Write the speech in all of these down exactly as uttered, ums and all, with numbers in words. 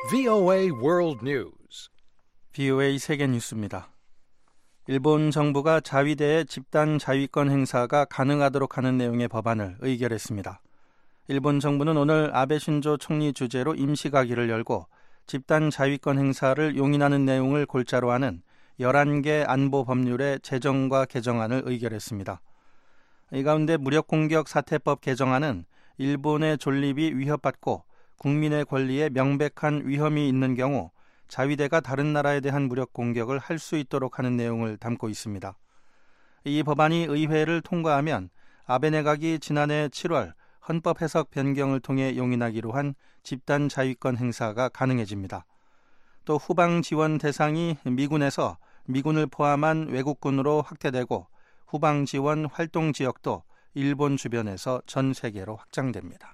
브이오에이 World News. 브이오에이 세계 뉴스입니다. 일본 정부가 자위대의 집단 자위권 행사가 가능하도록 하는 내용의 법안을 의결했습니다. 일본 정부는 오늘 아베 신조 총리 주재로 임시가기를 열고 집단 자위권 행사를 용인하는 내용을 골자로 하는 열한 개 안보 법률의 제정과 개정안을 의결했습니다. 이 가운데 무력공격 사태법 개정안은 일본의 존립이 위협받고 국민의 권리에 명백한 위험이 있는 경우 자위대가 다른 나라에 대한 무력 공격을 할 수 있도록 하는 내용을 담고 있습니다. 이 법안이 의회를 통과하면 아베 내각이 지난해 칠월 헌법 해석 변경을 통해 용인하기로 한 집단 자위권 행사가 가능해집니다. 또 후방 지원 대상이 미군에서 미군을 포함한 외국군으로 확대되고 후방 지원 활동 지역도 일본 주변에서 전 세계로 확장됩니다.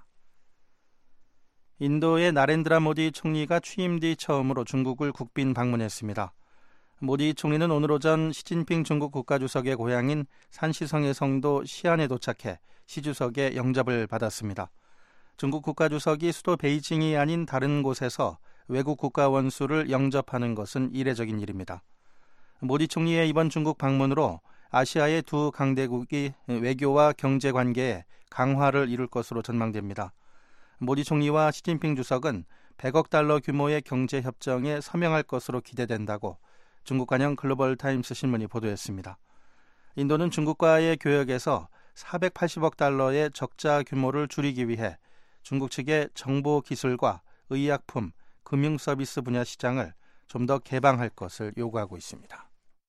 인도의 나렌드라 모디 총리가 취임 뒤 처음으로 중국을 국빈 방문했습니다. 모디 총리는 오늘 오전 시진핑 중국 국가주석의 고향인 산시성의 성도 시안에 도착해 시 주석의 영접을 받았습니다. 중국 국가주석이 수도 베이징이 아닌 다른 곳에서 외국 국가 원수를 영접하는 것은 이례적인 일입니다. 모디 총리의 이번 중국 방문으로 아시아의 두 강대국이 외교와 경제 관계에 강화를 이룰 것으로 전망됩니다. 모디 총리와 시진핑 주석은 백억 달러 규모의 경제 협정에 서명할 것으로 기대된다고 중국관영 글로벌타임스 신문이 보도했습니다. 인도는 중국과의 교역에서 사백팔십억 달러의 적자 규모를 줄이기 위해 중국 측의 정보기술과 의약품, 금융서비스 분야 시장을 좀 더 개방할 것을 요구하고 있습니다.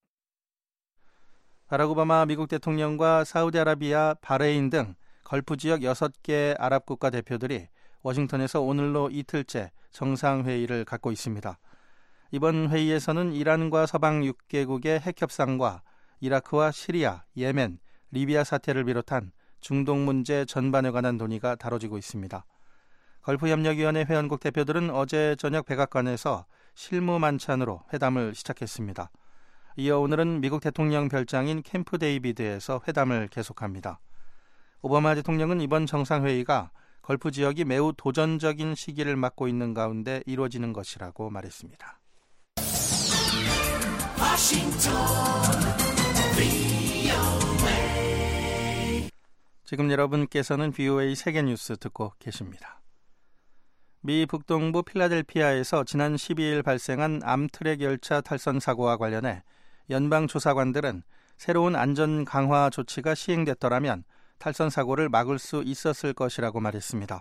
바락 오바마 미국 대통령과 사우디아라비아, 바레인 등 걸프 지역 여섯 개 아랍 국가 대표들이 워싱턴에서 오늘로 이틀째 정상회의를 갖고 있습니다. 이번 회의에서는 이란과 서방 육 개국의 핵 협상과 이라크와 시리아, 예멘, 리비아 사태를 비롯한 중동 문제 전반에 관한 논의가 다뤄지고 있습니다. 걸프협력위원회 회원국 대표들은 어제 저녁 백악관에서 실무 만찬으로 회담을 시작했습니다. 이어 오늘은 미국 대통령 별장인 캠프 데이비드에서 회담을 계속합니다. 오바마 대통령은 이번 정상회의가 걸프 지역이 매우 도전적인 시기를 맞고 있는 가운데 이루어지는 것이라고 말했습니다. 지금 여러분께서는 브이오에이 세계뉴스 듣고 계십니다. 미 북동부 필라델피아에서 지난 십이일 발생한 암트랙 열차 탈선 사고와 관련해 연방조사관들은 새로운 안전 강화 조치가 시행됐더라면 탈선 사고를 막을 수 있었을 것이라고 말했습니다.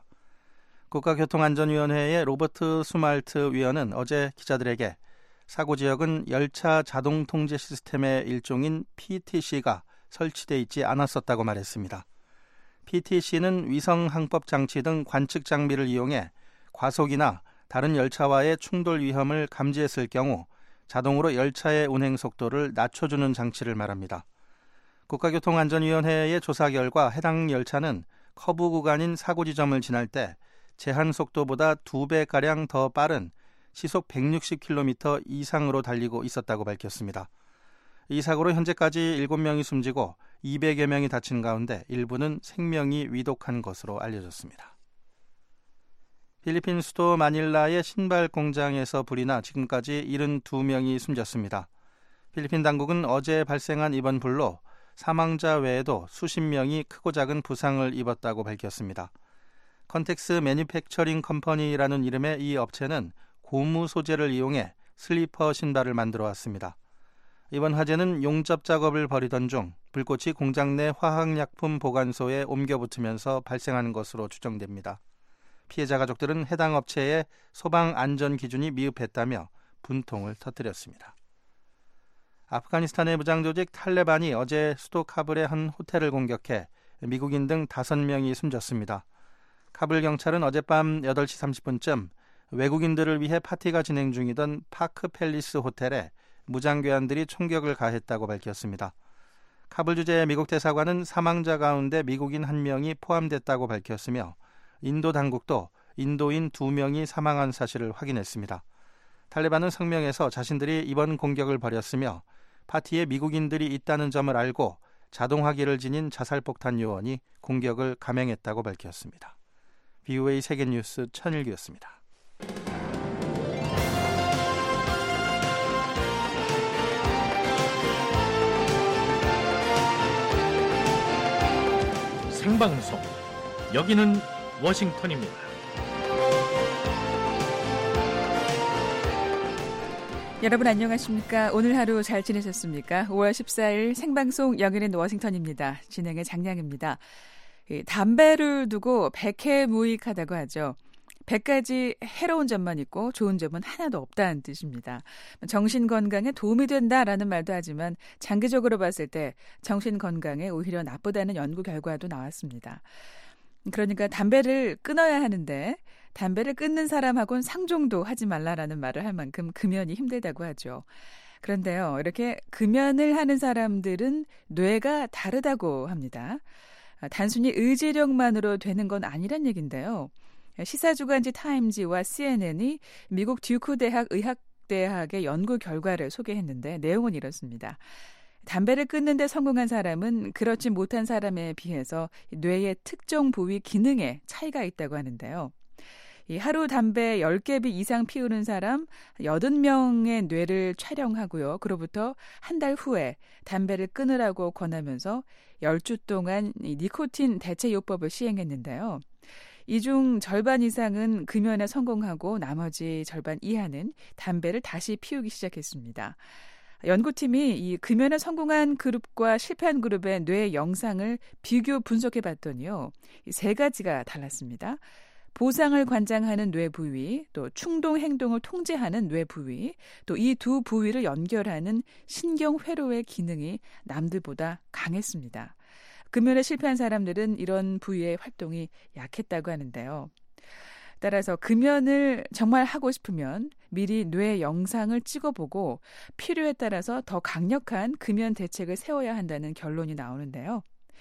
국가교통안전위원회의 로버트 수말트 위원은 어제 기자들에게 사고 지역은 열차 자동 통제 시스템의 일종인 피티씨가 설치돼 있지 않았었다고 말했습니다. 피티씨는 위성 항법 장치 등 관측 장비를 이용해 과속이나 다른 열차와의 충돌 위험을 감지했을 경우 자동으로 열차의 운행 속도를 낮춰주는 장치를 말합니다. 국가교통안전위원회의 조사 결과 해당 열차는 커브 구간인 사고 지점을 지날 때 제한 속도보다 두 배가량 더 빠른 시속 백육십 킬로미터 이상으로 달리고 있었다고 밝혔습니다. 이 사고로 현재까지 일곱 명이 숨지고 이백여 명이 다친 가운데 일부는 생명이 위독한 것으로 알려졌습니다. 필리핀 수도 마닐라의 신발 공장에서 불이 나 지금까지 칠십이 명이 숨졌습니다. 필리핀 당국은 어제 발생한 이번 불로 사망자 외에도 수십 명이 크고 작은 부상을 입었다고 밝혔습니다. 컨텍스 매니팩처링 컴퍼니라는 이름의 이 업체는 고무 소재를 이용해 슬리퍼 신발을 만들어 왔습니다. 이번 화재는 용접 작업을 벌이던 중 불꽃이 공장 내 화학약품 보관소에 옮겨 붙으면서 발생한 것으로 추정됩니다. 피해자 가족들은 해당 업체의 소방 안전 기준이 미흡했다며 분통을 터뜨렸습니다. 아프가니스탄의 무장조직 탈레반이 어제 수도 카불의 한 호텔을 공격해 미국인 등 다섯 명이 숨졌습니다. 카불 경찰은 어젯밤 여덟 시 삼십 분쯤 외국인들을 위해 파티가 진행 중이던 파크 팰리스 호텔에 무장괴한들이 총격을 가했다고 밝혔습니다. 카불 주재 미국 대사관은 사망자 가운데 미국인 한 명이 포함됐다고 밝혔으며 인도 당국도 인도인 두 명이 사망한 사실을 확인했습니다. 탈레반은 성명에서 자신들이 이번 공격을 벌였으며 파티에 미국인들이 있다는 점을 알고 자동화기를 지닌 자살폭탄 요원이 공격을 감행했다고 밝혔습니다. 브이오에이 세계뉴스 천일규였습니다. 생방송. 여기는 워싱턴입니다. 여러분 안녕하십니까? 오늘 하루 잘 지내셨습니까? 오월 십사일 생방송 여기는 워싱턴입니다. 진행의 장량입니다. 담배를 두고 백해무익하다고 하죠. 백 가지 해로운 점만 있고 좋은 점은 하나도 없다는 뜻입니다. 정신건강에 도움이 된다라는 말도 하지만 장기적으로 봤을 때 정신건강에 오히려 나쁘다는 연구 결과도 나왔습니다. 그러니까 담배를 끊어야 하는데 담배를 끊는 사람하고는 상종도 하지 말라라는 말을 할 만큼 금연이 힘들다고 하죠. 그런데요, 이렇게 금연을 하는 사람들은 뇌가 다르다고 합니다. 단순히 의지력만으로 되는 건 아니란 얘기인데요. 시사주간지 타임지와 씨엔엔이 미국 듀크 대학 의학대학의 연구 결과를 소개했는데 내용은 이렇습니다. 담배를 끊는 데 성공한 사람은 그렇지 못한 사람에 비해서 뇌의 특정 부위 기능에 차이가 있다고 하는데요. 이 하루 담배 열 개비 이상 피우는 사람 여덟 명의 뇌를 촬영하고요. 그로부터 한 달 후에 담배를 끊으라고 권하면서 열 주 동안 이 니코틴 대체 요법을 시행했는데요. 이 중 절반 이상은 금연에 성공하고 나머지 절반 이하는 담배를 다시 피우기 시작했습니다. 연구팀이 이 금연에 성공한 그룹과 실패한 그룹의 뇌 영상을 비교 분석해 봤더니요. 세 가지가 달랐습니다. 보상을 관장하는 뇌 부위, 또 충동 행동을 통제하는 뇌 부위, 또 이 두 부위를 연결하는 신경회로의 기능이 남들보다 강했습니다. 금연에 실패한 사람들은 이런 부위의 활동이 약했다고 하는데요. 따라서 금연을 정말 하고 싶으면 미리 뇌 영상을 찍어보고 필요에 따라서 더 강력한 금연 대책을 세워야 한다는 결론이 나오는데요.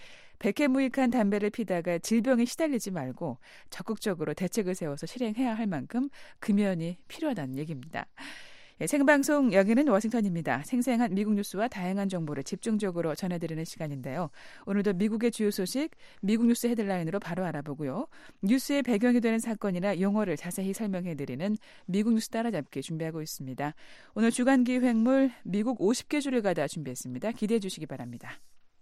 백해무익한 담배를 피다가 질병에 시달리지 말고 적극적으로 대책을 세워서 실행해야 할 만큼 금연이 필요하다는 얘기입니다. 예, 생방송 여기는 워싱턴입니다. 생생한 미국 뉴스와 다양한 정보를 집중적으로 전해드리는 시간인데요. 오늘도 미국의 주요 소식, 미국 뉴스 헤드라인으로 바로 알아보고요. 뉴스의 배경이 되는 사건이나 용어를 자세히 설명해드리는 미국 뉴스 따라잡기 준비하고 있습니다. 오늘 주간기획물 미국 오십 개 주를 가다 준비했습니다. 기대해 주시기 바랍니다.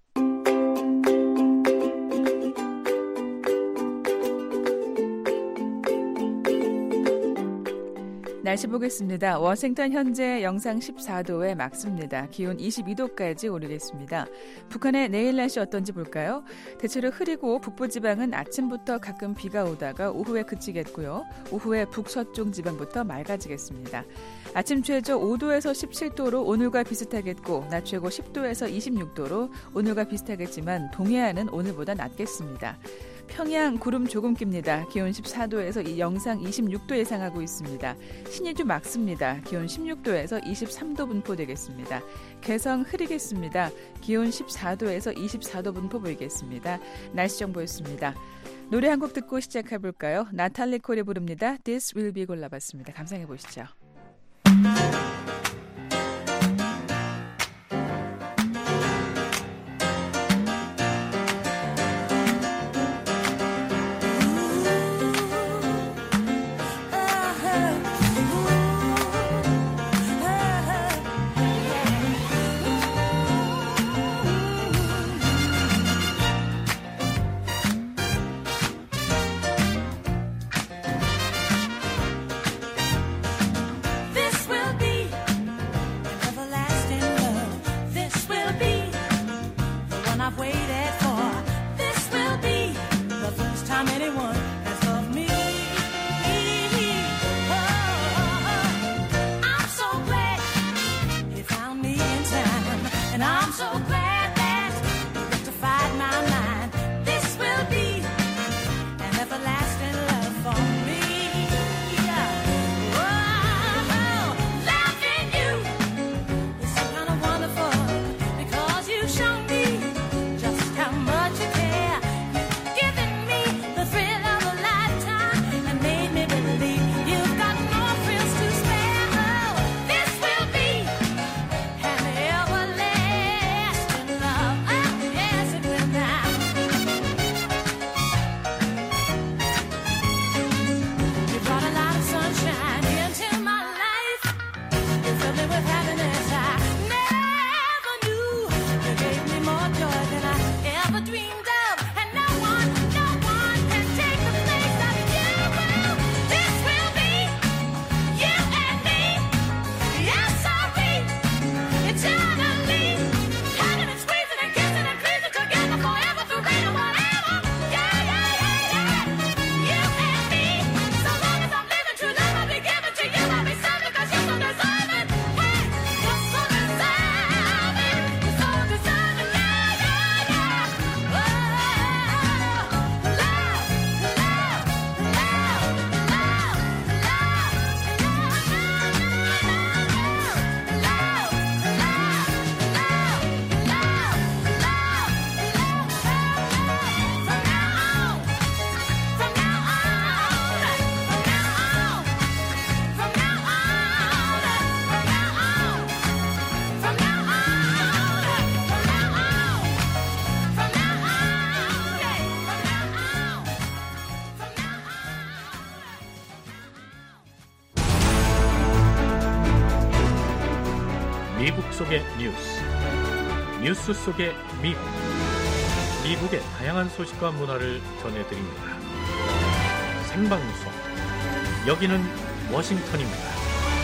날씨 보겠습니다. 워싱턴 현재 영상 십사 도에 맑습니다. 기온 이십이 도까지 오르겠습니다. 북한의 내일 날씨 어떤지 볼까요? 대체로 흐리고 북부지방은 아침부터 가끔 비가 오다가 오후에 그치겠고요. 오후에 북서쪽 지방부터 맑아지겠습니다. 아침 최저 오 도에서 십칠 도로 오늘과 비슷하겠고 낮 최고 십 도에서 이십육 도로 오늘과 비슷하겠지만 동해안은 오늘보다 낮겠습니다. 평양 구름 조금 낍니다. 기온 십사 도에서 이 영상 이십육 도 예상하고 있습니다. 신의주 맑습니다. 기온 십육 도에서 이십삼 도 분포되겠습니다. 개성 흐리겠습니다. 기온 십사 도에서 이십사 도 분포 보이겠습니다. 날씨 정보였습니다. 노래 한 곡 듣고 시작해볼까요? 나탈리 콜이 부릅니다. This will be 골라봤습니다. 감상해보시죠. Show me just how much you care. You've given me the thrill of 속의 뉴스, 뉴스 속의 미국, 미국의 다양한 소식과 문화를 전해드립니다. 생방송, 여기는 워싱턴입니다.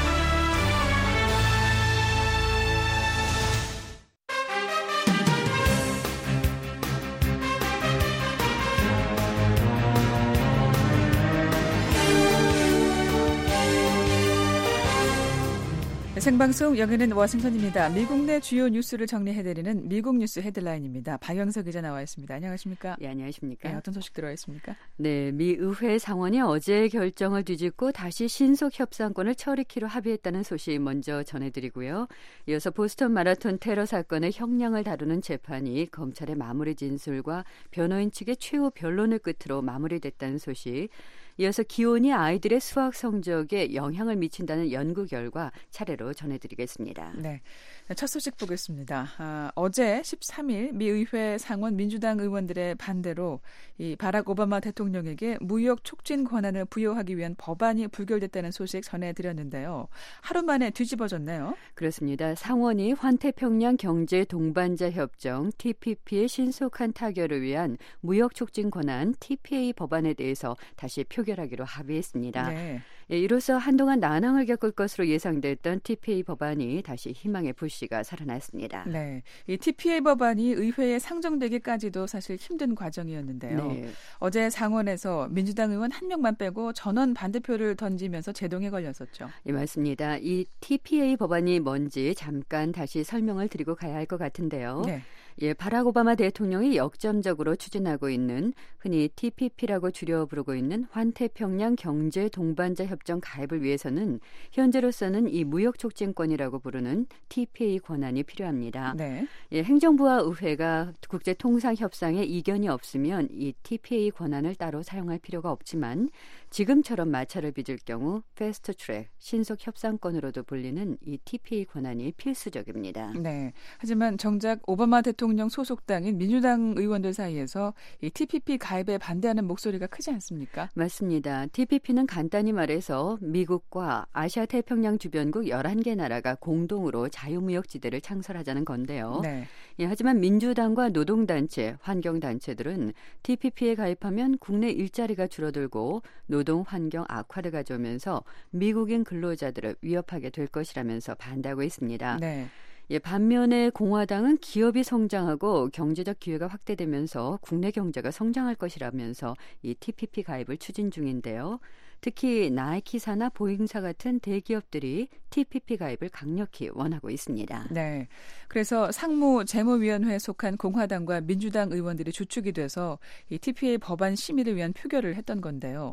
생방송 여기는 워싱턴입니다. 미국 내 주요 뉴스를 정리해드리는 미국 뉴스 헤드라인입니다. 박영석 기자 나와 있습니다. 안녕하십니까? 네, 안녕하십니까? 네, 어떤 소식 들어와 있습니까? 네, 미 의회 상원이 어제 결정을 뒤집고 다시 신속 협상권을 처리키로 합의했다는 소식 먼저 전해드리고요. 이어서 보스턴 마라톤 테러 사건의 형량을 다루는 재판이 검찰의 마무리 진술과 변호인 측의 최후 변론을 끝으로 마무리됐다는 소식, 이어서 기온이 아이들의 수학 성적에 영향을 미친다는 연구 결과 차례로 전해드리겠습니다. 네, 첫 소식 보겠습니다. 아, 어제 십삼 일 미 의회 상원 민주당 의원들의 반대로 이 바락 오바마 대통령에게 무역 촉진 권한을 부여하기 위한 법안이 부결됐다는 소식 전해드렸는데요. 하루 만에 뒤집어졌네요. 그렇습니다. 상원이 환태평양 경제 동반자 협정 티피피의 신속한 타결을 위한 무역 촉진 권한 티피에이 법안에 대해서 다시 표결하기로 합의했습니다. 네. 예, 이로써 한동안 난항을 겪을 것으로 예상됐던 티피에이 법안이 다시 희망의 불씨가 살아났습니다. 네, 이 티피에이 법안이 의회에 상정되기까지도 사실 힘든 과정이었는데요. 네. 어제 상원에서 민주당 의원 한 명만 빼고 전원 반대표를 던지면서 제동에 걸렸었죠. 예, 맞습니다. 이 티피에이 법안이 뭔지 잠깐 다시 설명을 드리고 가야 할 것 같은데요. 네. 예, 바락 오바마 대통령이 역점적으로 추진하고 있는 흔히 티피피라고 줄여 부르고 있는 환태평양 경제 동반자 협정 가입을 위해서는 현재로서는 이 무역 촉진권이라고 부르는 티피에이 권한이 필요합니다. 네. 예, 행정부와 의회가 국제 통상 협상에 이견이 없으면 이 티피에이 권한을 따로 사용할 필요가 없지만 지금처럼 마찰을 빚을 경우 패스트 트랙, 신속 협상권으로도 불리는 이 티피에이 권한이 필수적입니다. 네. 하지만 정작 오바마 대통령 소속당인 민주당 의원들 사이에서 이 티피피 가입에 반대하는 목소리가 크지 않습니까? 맞습니다. 티피피는 간단히 말해서 미국과 아시아 태평양 주변국 열한 개 나라가 공동으로 자유무역지대를 창설하자는 건데요. 네. 예, 하지만 민주당과 노동단체, 환경단체들은 티피피에 가입하면 국내 일자리가 줄어들고 노동 환경 악화를 가져오면서 미국인 근로자들을 위협하게 될 것이라면서 반대하고 있습니다. 네. 예, 반면에 공화당은 기업이 성장하고 경제적 기회가 확대되면서 국내 경제가 성장할 것이라면서 이 티피피 가입을 추진 중인데요. 특히 나이키사나 보잉사 같은 대기업들이 티피피 가입을 강력히 원하고 있습니다. 네. 그래서 상무 재무위원회에 속한 공화당과 민주당 의원들이 주축이 돼서 이 티피에이 법안 심의를 위한 표결을 했던 건데요.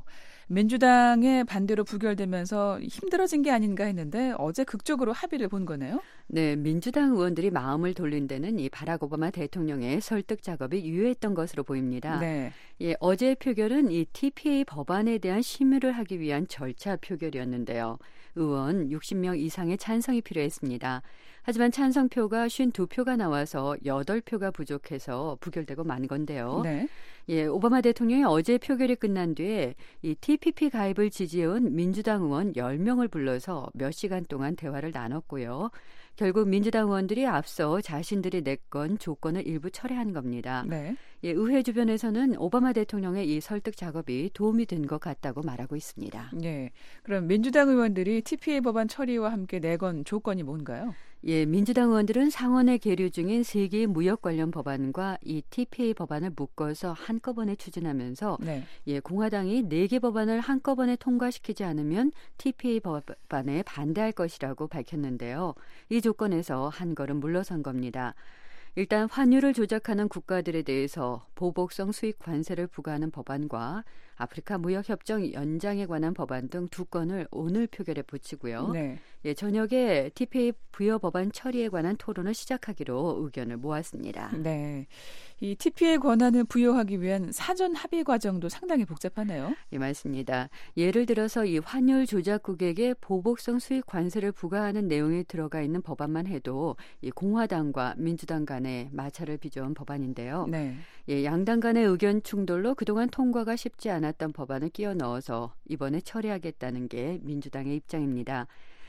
민주당의 반대로 부결되면서 힘들어진 게 아닌가 했는데 어제 극적으로 합의를 본 거네요. 네, 민주당 의원들이 마음을 돌린 데는 이 바락 오바마 대통령의 설득 작업이 유효했던 것으로 보입니다. 네. 예, 어제 표결은 이 티피에이 법안에 대한 심의를 하기 위한 절차 표결이었는데요. 의원 육십 명 이상의 찬성이 필요했습니다. 하지만 찬성표가 오십이 표가 나와서 여덟 표가 부족해서 부결되고 만 건데요. 네. 예, 오바마 대통령이 어제 표결이 끝난 뒤에 이 티피피 가입을 지지해온 민주당 의원 열 명을 불러서 몇 시간 동안 대화를 나눴고요. 결국 민주당 의원들이 앞서 자신들이 냈건 조건을 일부 철회한 겁니다. 네. 예, 의회 주변에서는 오바마 대통령의 이 설득 작업이 도움이 된 것 같다고 말하고 있습니다. 네. 그럼 민주당 의원들이 티피에이 법안 처리와 함께 내건 조건이 뭔가요? 예, 민주당 의원들은 상원에 계류 중인 세 개의 무역 관련 법안과 이 티피에이 법안을 묶어서 한꺼번에 추진하면서 네. 예, 공화당이 네 개 법안을 한꺼번에 통과시키지 않으면 티피에이 법안에 반대할 것이라고 밝혔는데요. 이 조건에서 한 걸음 물러선 겁니다. 일단 환율을 조작하는 국가들에 대해서 보복성 수입 관세를 부과하는 법안과 아프리카 무역협정 연장에 관한 법안 등 두 건을 오늘 표결에 붙이고요. 네. 예, 저녁에 티피에이 부여 법안 처리에 관한 토론을 시작하기로 의견을 모았습니다. 네. 이 티피에이 권한을 부여하기 위한 사전 합의 과정도 상당히 복잡하네요. 예, 맞습니다. 예를 들어서 이 환율 조작국에게 보복성 수입 관세를 부과하는 내용이 들어가 있는 법안만 해도 이 공화당과 민주당 간에 마찰을 빚어온 법안인데요. 네. 예, 양당 간의 의견 충돌로 그동안 통과가 쉽지 않았던 법안을 끼워 넣어서 이번에 처리하겠다는 게 민주당의 입장입니다.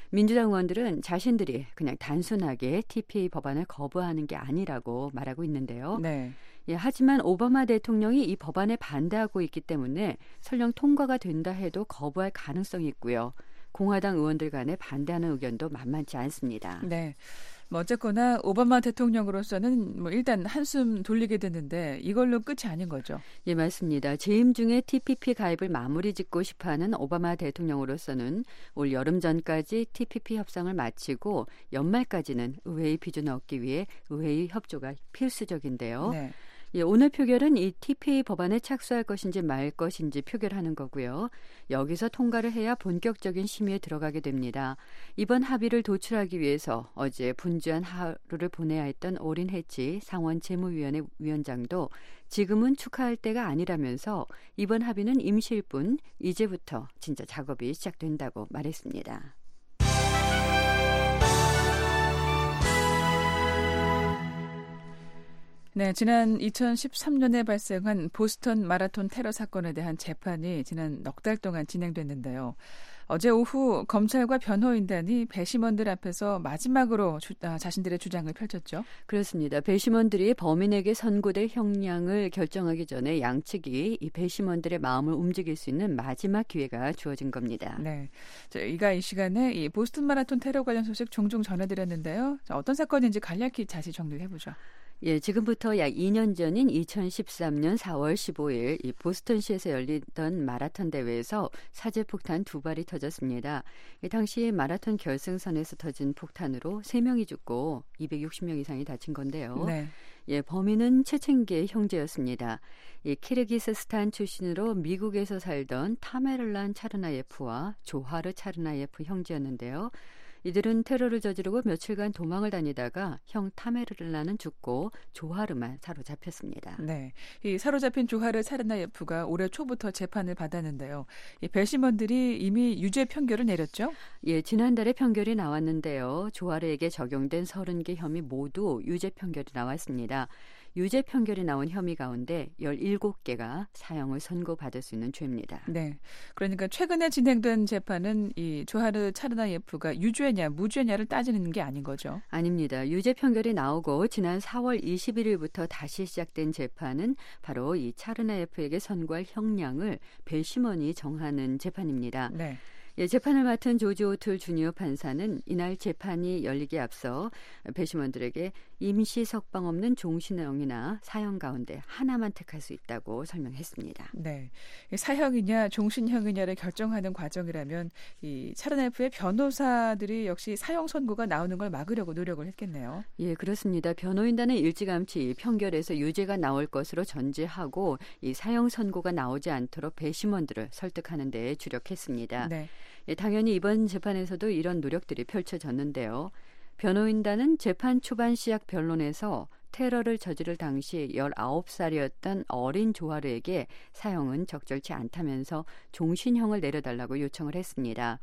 민주당 의원들은 자신들이 그냥 단순하게 티피피 법안을 거부하는 게 아니라고 말하고 있는데요. 네. 예, 하지만 오바마 대통령이 이 법안에 반대하고 있기 때문에 설령 통과가 된다 해도 거부할 가능성이 있고요. 공화당 의원들 간에 반대하는 의견도 만만치 않습니다. 네. 뭐 어쨌거나 오바마 대통령으로서는 뭐 일단 한숨 돌리게 됐는데 이걸로 끝이 아닌 거죠. 예, 맞습니다. 재임 중에 티피피 가입을 마무리 짓고 싶어하는 오바마 대통령으로서는 올 여름 전까지 티피피 협상을 마치고 연말까지는 의회의 비준을 얻기 위해 의회의 협조가 필수적인데요. 네. 예, 오늘 표결은 이 티피피 법안에 착수할 것인지 말 것인지 표결하는 거고요. 여기서 통과를 해야 본격적인 심의에 들어가게 됩니다. 이번 합의를 도출하기 위해서 어제 분주한 하루를 보내야 했던 오린 해치 상원 재무위원회 위원장도 지금은 축하할 때가 아니라면서 이번 합의는 임시일 뿐 이제부터 진짜 작업이 시작된다고 말했습니다. 네, 지난 이천십삼 년에 발생한 보스턴 마라톤 테러 사건에 대한 재판이 지난 넉 달 동안 진행됐는데요. 어제 오후 검찰과 변호인단이 배심원들 앞에서 마지막으로 주, 아, 자신들의 주장을 펼쳤죠. 그렇습니다. 배심원들이 범인에게 선고될 형량을 결정하기 전에 양측이 이 배심원들의 마음을 움직일 수 있는 마지막 기회가 주어진 겁니다. 네, 저희가 이 시간에 이 보스턴 마라톤 테러 관련 소식 종종 전해드렸는데요. 자, 어떤 사건인지 간략히 다시 정리를 해보죠. 예, 지금부터 약 이 년 전인 이천십삼 년 사월 십오일 이 보스턴시에서 열리던 마라톤 대회에서 사제폭탄 두 발이 터졌습니다. 이 당시 마라톤 결승선에서 터진 폭탄으로 세 명이 죽고 이백육십 명 이상이 다친 건데요. 네. 예, 범인은 체첸계의 형제였습니다. 이 키르기스스탄 출신으로 미국에서 살던 타메를란 차르나예프와 조하르 차르나예프 형제였는데요. 이들은 테러를 저지르고 며칠간 도망을 다니다가 형 타메르르라는 죽고 조하르만 사로잡혔습니다. 네, 이 사로잡힌 조하르 차르나예프가 올해 초부터 재판을 받았는데요. 이 배심원들이 이미 유죄 판결을 내렸죠? 예, 지난달에 판결이 나왔는데요. 조하르에게 적용된 서른 개 혐의 모두 유죄 판결이 나왔습니다. 유죄 판결이 나온 혐의 가운데 열일곱 개가 사형을 선고받을 수 있는 죄입니다. 네, 그러니까 최근에 진행된 재판은 이 조하르 차르나예프가 유죄냐 무죄냐를 따지는 게 아닌 거죠? 아닙니다. 유죄 판결이 나오고 지난 사월 이십일일부터 다시 시작된 재판은 바로 이 차르나예프에게 선고할 형량을 배심원이 정하는 재판입니다. 네. 예, 재판을 맡은 조지 오틀 주니어 판사는 이날 재판이 열리기에 앞서 배심원들에게 임시 석방 없는 종신형이나 사형 가운데 하나만 택할 수 있다고 설명했습니다. 네, 사형이냐 종신형이냐를 결정하는 과정이라면 이 차르나예프의 변호사들이 역시 사형 선고가 나오는 걸 막으려고 노력을 했겠네요. 예, 그렇습니다. 변호인단은 일찌감치 판결에서 유죄가 나올 것으로 전제하고 이 사형 선고가 나오지 않도록 배심원들을 설득하는 데 주력했습니다. 네. 예, 당연히 이번 재판에서도 이런 노력들이 펼쳐졌는데요. 변호인단은 재판 초반 시작 변론에서 테러를 저지를 당시 열아홉 살이었던 어린 조하르에게 사형은 적절치 않다면서 종신형을 내려달라고 요청을 했습니다.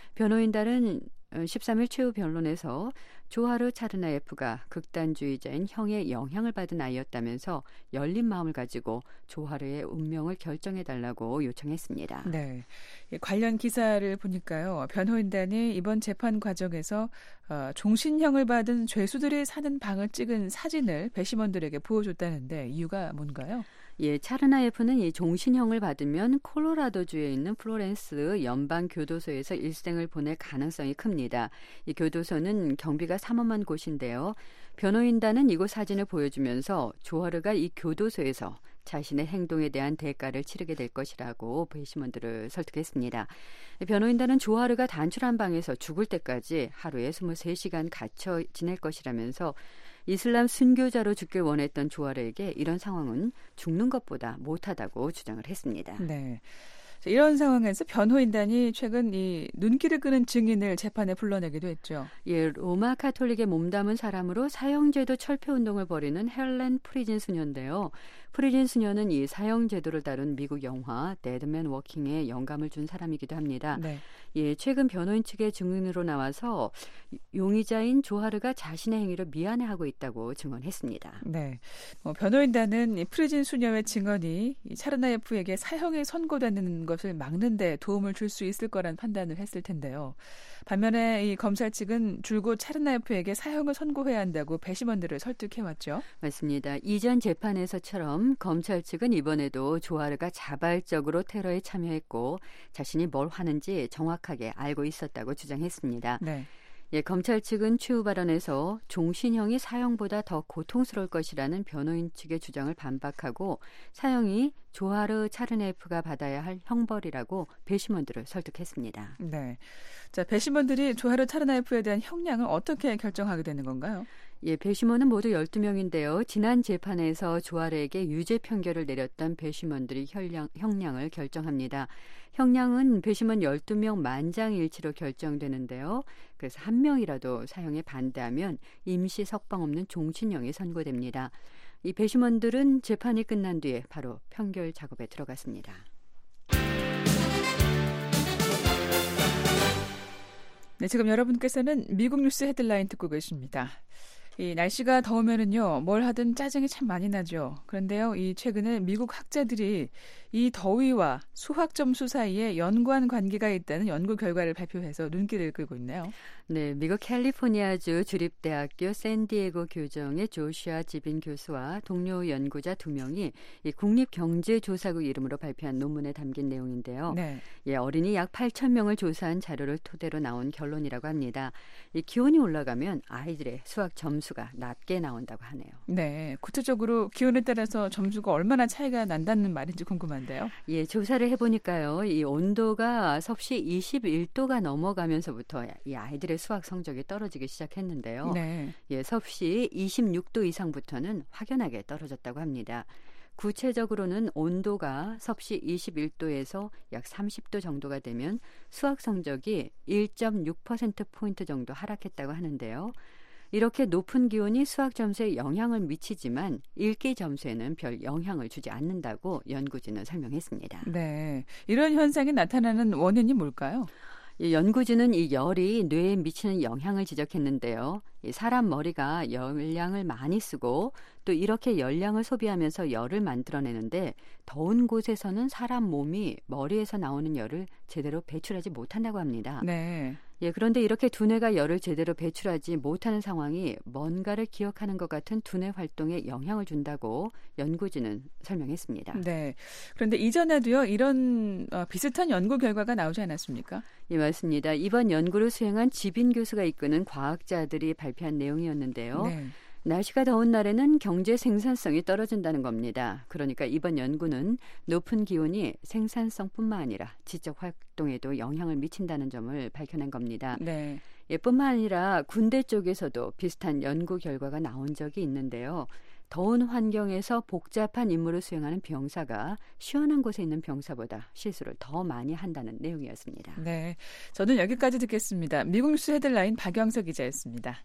변호인단은 십삼일 최후 변론에서 조하르 차르나예프가 극단주의자인 형의 영향을 받은 아이였다면서 열린 마음을 가지고 조하르의 운명을 결정해달라고 요청했습니다. 네, 관련 기사를 보니까요. 변호인단이 이번 재판 과정에서 어, 종신형을 받은 죄수들이 사는 방을 찍은 사진을 배심원들에게 보여줬다는데 이유가 뭔가요? 예, 차르나예프는 이 종신형을 받으면 콜로라도주에 있는 플로렌스 연방교도소에서 일생을 보낼 가능성이 큽니다. 이 교도소는 경비가 삼엄한 곳인데요. 변호인단은 이곳 사진을 보여주면서 조하르가 이 교도소에서 자신의 행동에 대한 대가를 치르게 될 것이라고 배심원들을 설득했습니다. 변호인단은 조하르가 단출한 방에서 죽을 때까지 하루에 이십삼 시간 갇혀 지낼 것이라면서 이슬람 순교자로 죽길 원했던 조하르에게 이런 상황은 죽는 것보다 못하다고 주장을 했습니다. 네. 이런 상황에서 변호인단이 최근 이 눈길을 끄는 증인을 재판에 불러내기도 했죠. 예, 로마 카톨릭에 몸담은 사람으로 사형제도 철폐운동을 벌이는 헬렌 프리진 수녀인데요. 프리진 수녀는 이 사형제도를 다룬 미국 영화 데드맨 워킹에 영감을 준 사람이기도 합니다. 네. 예, 최근 변호인 측의 증인으로 나와서 용의자인 조하르가 자신의 행위를 미안해하고 있다고 증언했습니다. 네, 뭐 변호인단은 이 프리진 수녀의 증언이 이 차르나예프에게 사형이 선고되는 것 것을 막는 데 도움을 줄 수 있을 거란 판단을 했을 텐데요. 반면에 이 검찰 측은 줄곧 차르나예프에게 사형을 선고해야 한다고 배심원들을 설득해왔죠. 맞습니다. 이전 재판에서처럼 검찰 측은 이번에도 조하르가 자발적으로 테러에 참여했고 자신이 뭘 하는지 정확하게 알고 있었다고 주장했습니다. 네. 예, 검찰 측은 추후 발언에서 종신형이 사형보다 더 고통스러울 것이라는 변호인 측의 주장을 반박하고 사형이 조하르 차르나예프가 받아야 할 형벌이라고 배심원들을 설득했습니다. 네. 자, 배심원들이 조하르 차르나예프에 대한 형량을 어떻게 결정하게 되는 건가요? 예, 배심원은 모두 열두 명인데요. 지난 재판에서 조하르에게 유죄 판결을 내렸던 배심원들이 형량, 형량을 결정합니다. 형량은 배심원 열두 명 만장일치로 결정되는데요. 그래서 한 명이라도 사형에 반대하면 임시 석방 없는 종신형이 선고됩니다. 이 배심원들은 재판이 끝난 뒤에 바로 판결 작업에 들어갔습니다. 네, 지금 여러분께서는 미국 뉴스 헤드라인 듣고 계십니다. 이 날씨가 더우면은요, 뭘 하든 짜증이 참 많이 나죠. 그런데요, 이 최근에 미국 학자들이 이 더위와 수학 점수 사이에 연관 관계가 있다는 연구 결과를 발표해서 눈길을 끌고 있네요. 네, 미국 캘리포니아주 주립대학교 샌디에고 교정의 조슈아 지빈 교수와 동료 연구자 두 명이 이 국립경제조사국 이름으로 발표한 논문에 담긴 내용인데요. 네. 예, 어린이 약 팔천 명을 조사한 자료를 토대로 나온 결론이라고 합니다. 이 기온이 올라가면 아이들의 수학 점수가 낮게 나온다고 하네요. 네, 구체적으로 기온에 따라서 점수가 얼마나 차이가 난다는 말인지 궁금한데요. 예, 조사를 해보니까요, 이 온도가 섭씨 이십일 도가 넘어가면서부터 이 아이들의 수학 성적이 떨어지기 시작했는데요. 네. 예, 섭씨 이십육 도 이상부터는 확연하게 떨어졌다고 합니다. 구체적으로는 온도가 섭씨 이십일 도에서 약 삼십 도 정도가 되면 수학 성적이 일 점 육 퍼센트 포인트 정도 하락했다고 하는데요. 이렇게 높은 기온이 수학 점수에 영향을 미치지만 읽기 점수에는 별 영향을 주지 않는다고 연구진은 설명했습니다. 네, 이런 현상이 나타나는 원인이 뭘까요? 이 연구진은 이 열이 뇌에 미치는 영향을 지적했는데요. 이 사람 머리가 열량을 많이 쓰고 또 이렇게 열량을 소비하면서 열을 만들어내는데 더운 곳에서는 사람 몸이 머리에서 나오는 열을 제대로 배출하지 못한다고 합니다. 네. 예, 그런데 이렇게 두뇌가 열을 제대로 배출하지 못하는 상황이 뭔가를 기억하는 것 같은 두뇌 활동에 영향을 준다고 연구진은 설명했습니다. 네. 그런데 이전에도요, 이런 어, 비슷한 연구 결과가 나오지 않았습니까? 예, 맞습니다. 이번 연구를 수행한 지빈 교수가 이끄는 과학자들이 발표한 내용이었는데요. 네. 날씨가 더운 날에는 경제 생산성이 떨어진다는 겁니다. 그러니까 이번 연구는 높은 기온이 생산성뿐만 아니라 지적 활동에도 영향을 미친다는 점을 밝혀낸 겁니다. 네. 예, 뿐만 아니라 군대 쪽에서도 비슷한 연구 결과가 나온 적이 있는데요. 더운 환경에서 복잡한 임무를 수행하는 병사가 시원한 곳에 있는 병사보다 실수를 더 많이 한다는 내용이었습니다. 네. 저는 여기까지 듣겠습니다. 미국 뉴스 헤드라인 박영석 기자였습니다.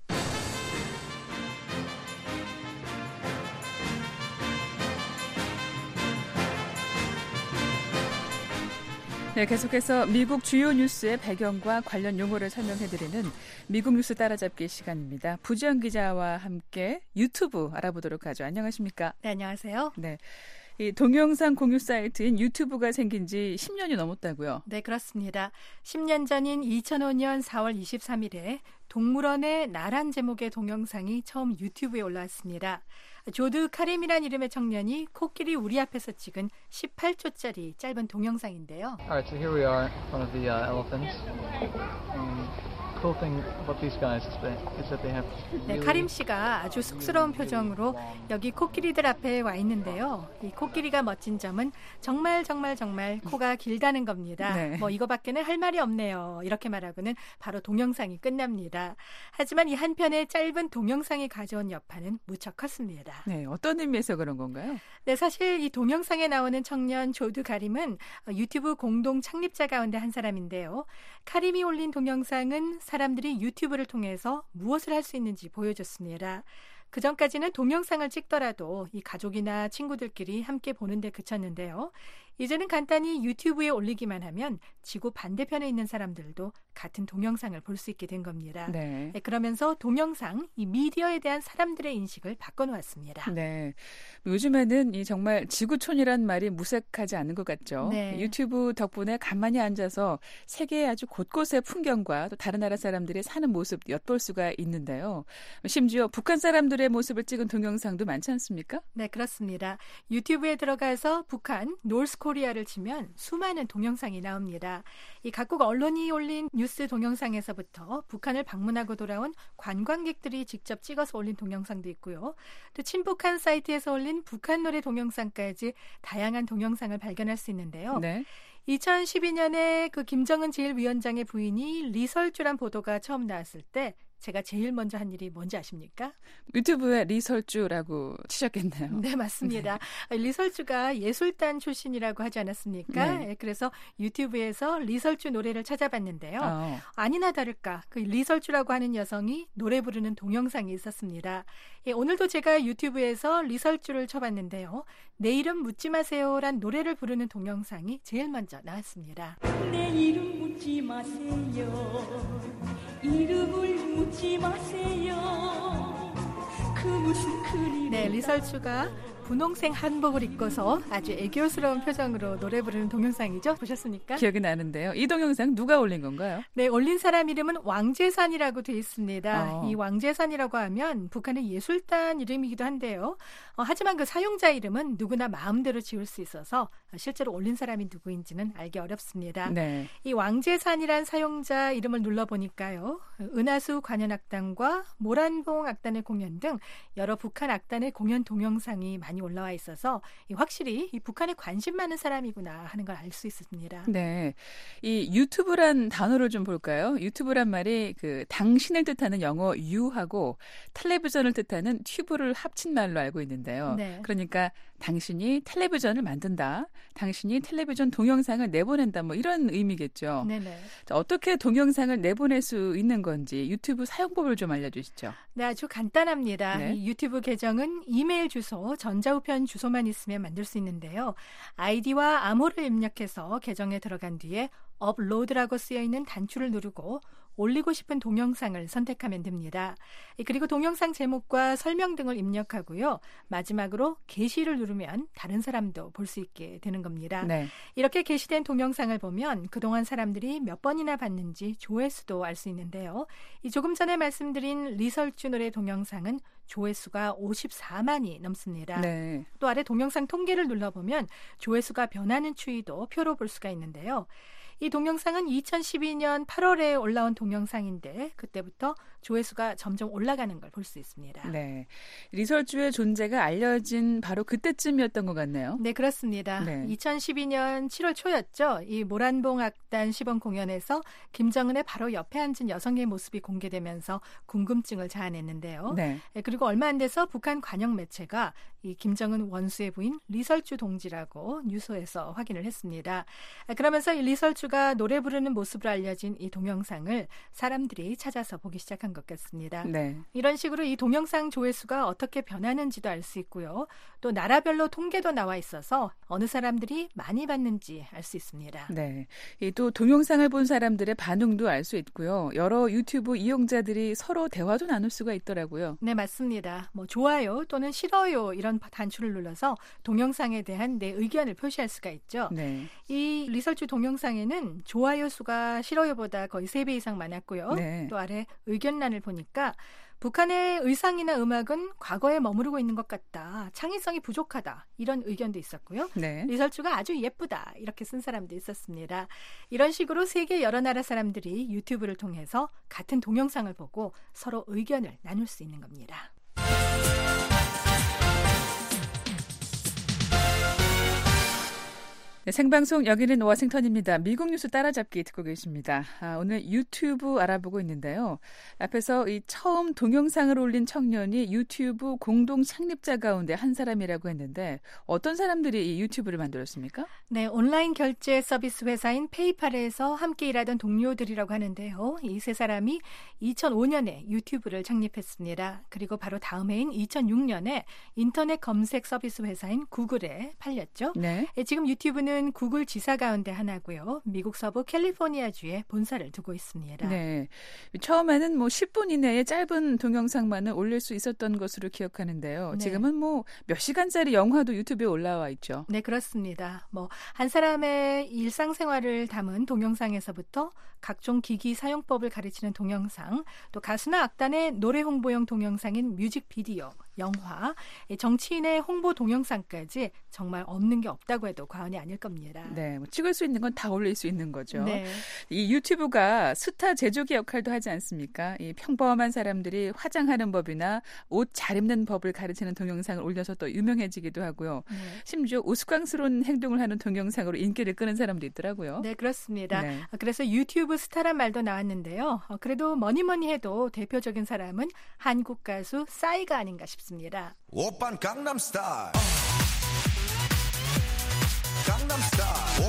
네, 계속해서 미국 주요 뉴스의 배경과 관련 용어를 설명해드리는 미국 뉴스 따라잡기 시간입니다. 부지연 기자와 함께 유튜브 알아보도록 하죠. 안녕하십니까? 네, 안녕하세요. 네, 이 동영상 공유 사이트인 유튜브가 생긴 지 십 년이 넘었다고요? 네, 그렇습니다. 십 년 전인 이천오 년 사월 이십삼일에 동물원의 나란 제목의 동영상이 처음 유튜브에 올라왔습니다. 조드 카림이란 이름의 청년이 코끼리 우리 앞에서 찍은 십팔 초짜리 짧은 동영상인데요. Alright, so here we are in front of the uh, elephants. Um, cool thing about these guys is that, is that they have 네, 카림 씨가 아주 쑥스러운 표정으로 여기 코끼리들 앞에 와 있는데요. 이 코끼리가 멋진 점은 정말 정말 정말 코가 길다는 겁니다. 네. 뭐 이거밖에는 할 말이 없네요. 이렇게 말하고는 바로 동영상이 끝납니다. 하지만 이 한편의 짧은 동영상이 가져온 여파는 무척 컸습니다. 네, 어떤 의미에서 그런 건가요? 네, 사실 이 동영상에 나오는 청년 조드 카림은 유튜브 공동 창립자 가운데 한 사람인데요. 카림이 올린 동영상은 사람들이 유튜브를 통해서 무엇을 할 수 있는지 보여줬습니다. 그전까지는 동영상을 찍더라도 이 가족이나 친구들끼리 함께 보는 데 그쳤는데요. 이제는 간단히 유튜브에 올리기만 하면 지구 반대편에 있는 사람들도 같은 동영상을 볼 수 있게 된 겁니다. 네. 네, 그러면서 동영상, 이 미디어에 대한 사람들의 인식을 바꿔놓았습니다. 네. 요즘에는 이 정말 지구촌이란 말이 무색하지 않은 것 같죠. 네. 유튜브 덕분에 가만히 앉아서 세계의 아주 곳곳의 풍경과 또 다른 나라 사람들이 사는 모습 엿볼 수가 있는데요. 심지어 북한 사람들의 모습을 찍은 동영상도 많지 않습니까? 네, 그렇습니다. 유튜브에 들어가서 북한, 노스코리아를 치면 수많은 동영상이 나옵니다. 이 각국 언론이 올린 뉴스 동영상에서부터 북한을 방문하고 돌아온 관광객들이 직접 찍어서 올린 동영상도 있고요. 또 친북한 사이트에서 올린 북한 노래 동영상까지 다양한 동영상을 발견할 수 있는데요. 네. 이천십이 년에 그 김정은 제일 위원장의 부인이 리설주란 보도가 처음 나왔을 때 제가 제일 먼저 한 일이 뭔지 아십니까? 유튜브에 리설주라고 치셨겠네요. 네, 맞습니다. 네. 리설주가 예술단 출신이라고 하지 않았습니까? 네. 그래서 유튜브에서 리설주 노래를 찾아봤는데요. 어. 아니나 다를까 그 리설주라고 하는 여성이 노래 부르는 동영상이 있었습니다. 예, 오늘도 제가 유튜브에서 리설주를 쳐봤는데요. 내 이름 묻지 마세요란 노래를 부르는 동영상이 제일 먼저 나왔습니다. 내 이름 묻지 마세요. 이름을 묻지 마세요. 그 무슨 큰일. 네, 리설주가 분홍색 한복을 입고서 아주 애교스러운 표정으로 노래 부르는 동영상이죠. 보셨습니까? 기억이 나는데요. 이 동영상 누가 올린 건가요? 네, 올린 사람 이름은 왕재산이라고 되어 있습니다. 어. 이 왕재산이라고 하면 북한의 예술단 이름이기도 한데요. 어, 하지만 그 사용자 이름은 누구나 마음대로 지을 수 있어서 실제로 올린 사람이 누구인지는 알기 어렵습니다. 네. 이 왕재산이란 사용자 이름을 눌러보니까요. 은하수 관현악단과 모란봉 악단의 공연 등 여러 북한 악단의 공연 동영상이 많이 올라와 있어서 확실히 이 북한에 관심 많은 사람이구나 하는 걸 알 수 있습니다. 네, 이 유튜브란 단어를 좀 볼까요? 유튜브란 말이 그 당신을 뜻하는 영어 you하고 텔레비전을 뜻하는 튜브를 합친 말로 알고 있는데요. 네. 그러니까 당신이 텔레비전을 만든다, 당신이 텔레비전 동영상을 내보낸다, 뭐 이런 의미겠죠. 네네. 자, 어떻게 동영상을 내보낼 수 있는 건지 유튜브 사용법을 좀 알려주시죠. 네, 아주 간단합니다. 네. 이 유튜브 계정은 이메일 주소, 전자우편 주소만 있으면 만들 수 있는데요. 아이디와 암호를 입력해서 계정에 들어간 뒤에 업로드라고 쓰여있는 단추를 누르고 올리고 싶은 동영상을 선택하면 됩니다. 그리고 동영상 제목과 설명 등을 입력하고요. 마지막으로 게시를 누르면 다른 사람도 볼 수 있게 되는 겁니다. 네. 이렇게 게시된 동영상을 보면 그동안 사람들이 몇 번이나 봤는지 조회수도 알 수 있는데요. 이 조금 전에 말씀드린 리설주 노래 동영상은 조회수가 오십사만이 넘습니다. 네. 또 아래 동영상 통계를 눌러보면 조회수가 변하는 추이도 표로 볼 수가 있는데요. 이 동영상은 이천십이 년 팔월에 올라온 동영상인데 그때부터 조회수가 점점 올라가는 걸 볼 수 있습니다. 네, 리설주의 존재가 알려진 바로 그때쯤이었던 것 같네요. 네, 그렇습니다. 네. 이천십이 년 칠월 초였죠. 이 모란봉 악단 시범 공연에서 김정은의 바로 옆에 앉은 여성의 모습이 공개되면서 궁금증을 자아냈는데요. 네. 그리고 얼마 안 돼서 북한 관영 매체가 이 김정은 원수의 부인 리설주 동지라고 뉴스에서 확인을 했습니다. 그러면서 이 리설주가 노래 부르는 모습으로 알려진 이 동영상을 사람들이 찾아서 보기 시작한 것 같습니다. 네. 이런 식으로 이 동영상 조회수가 어떻게 변하는지도 알 수 있고요. 또 나라별로 통계도 나와 있어서 어느 사람들이 많이 봤는지 알 수 있습니다. 네. 이 또 동영상을 본 사람들의 반응도 알 수 있고요. 여러 유튜브 이용자들이 서로 대화도 나눌 수가 있더라고요. 네, 맞습니다. 뭐 좋아요 또는 싫어요 이런 단추를 눌러서 동영상에 대한 내 의견을 표시할 수가 있죠. 네. 이 리설주 동영상에는 좋아요 수가 싫어요보다 거의 세 배 이상 많았고요. 네. 또 아래 의견란을 보니까 북한의 의상이나 음악은 과거에 머무르고 있는 것 같다. 창의성이 부족하다. 이런 의견도 있었고요. 네. 리설주가 아주 예쁘다. 이렇게 쓴 사람도 있었습니다. 이런 식으로 세계 여러 나라 사람들이 유튜브를 통해서 같은 동영상을 보고 서로 의견을 나눌 수 있는 겁니다. 네, 생방송 여기는 워싱턴입니다. 미국 뉴스 따라잡기 듣고 계십니다. 아, 오늘 유튜브 알아보고 있는데요. 앞에서 이 처음 동영상을 올린 청년이 유튜브 공동 창립자 가운데 한 사람이라고 했는데 어떤 사람들이 이 유튜브를 만들었습니까? 네, 온라인 결제 서비스 회사인 페이팔에서 함께 일하던 동료들이라고 하는데요. 이 세 사람이 이천오 년에 유튜브를 창립했습니다. 그리고 바로 다음 해인 이천육 년에 인터넷 검색 서비스 회사인 구글에 팔렸죠. 네. 지금 유튜브는 유튜브는 구글 지사 가운데 하나고요. 미국 서부 캘리포니아주에 본사를 두고 있습니다. 네. 처음에는 뭐 십 분 이내에 짧은 동영상만을 올릴 수 있었던 것으로 기억하는데요. 네. 지금은 뭐 몇 시간짜리 영화도 유튜브에 올라와 있죠. 네, 그렇습니다. 뭐 한 사람의 일상생활을 담은 동영상에서부터 각종 기기 사용법을 가르치는 동영상, 또 가수나 악단의 노래 홍보용 동영상인 뮤직비디오, 영화, 정치인의 홍보 동영상까지 정말 없는 게 없다고 해도 과언이 아닐 겁니다. 네, 뭐 찍을 수 있는 건 다 올릴 수 있는 거죠. 네. 이 유튜브가 스타 제조기 역할도 하지 않습니까? 이 평범한 사람들이 화장하는 법이나 옷 잘 입는 법을 가르치는 동영상을 올려서 또 유명해지기도 하고요. 네. 심지어 우스꽝스러운 행동을 하는 동영상으로 인기를 끄는 사람도 있더라고요. 네, 그렇습니다. 네. 그래서 유튜브 스타란 말도 나왔는데요. 그래도 뭐니 뭐니 해도 대표적인 사람은 한국 가수 싸이가 아닌가 싶습니다. 오빤 강남스타일 강남스타일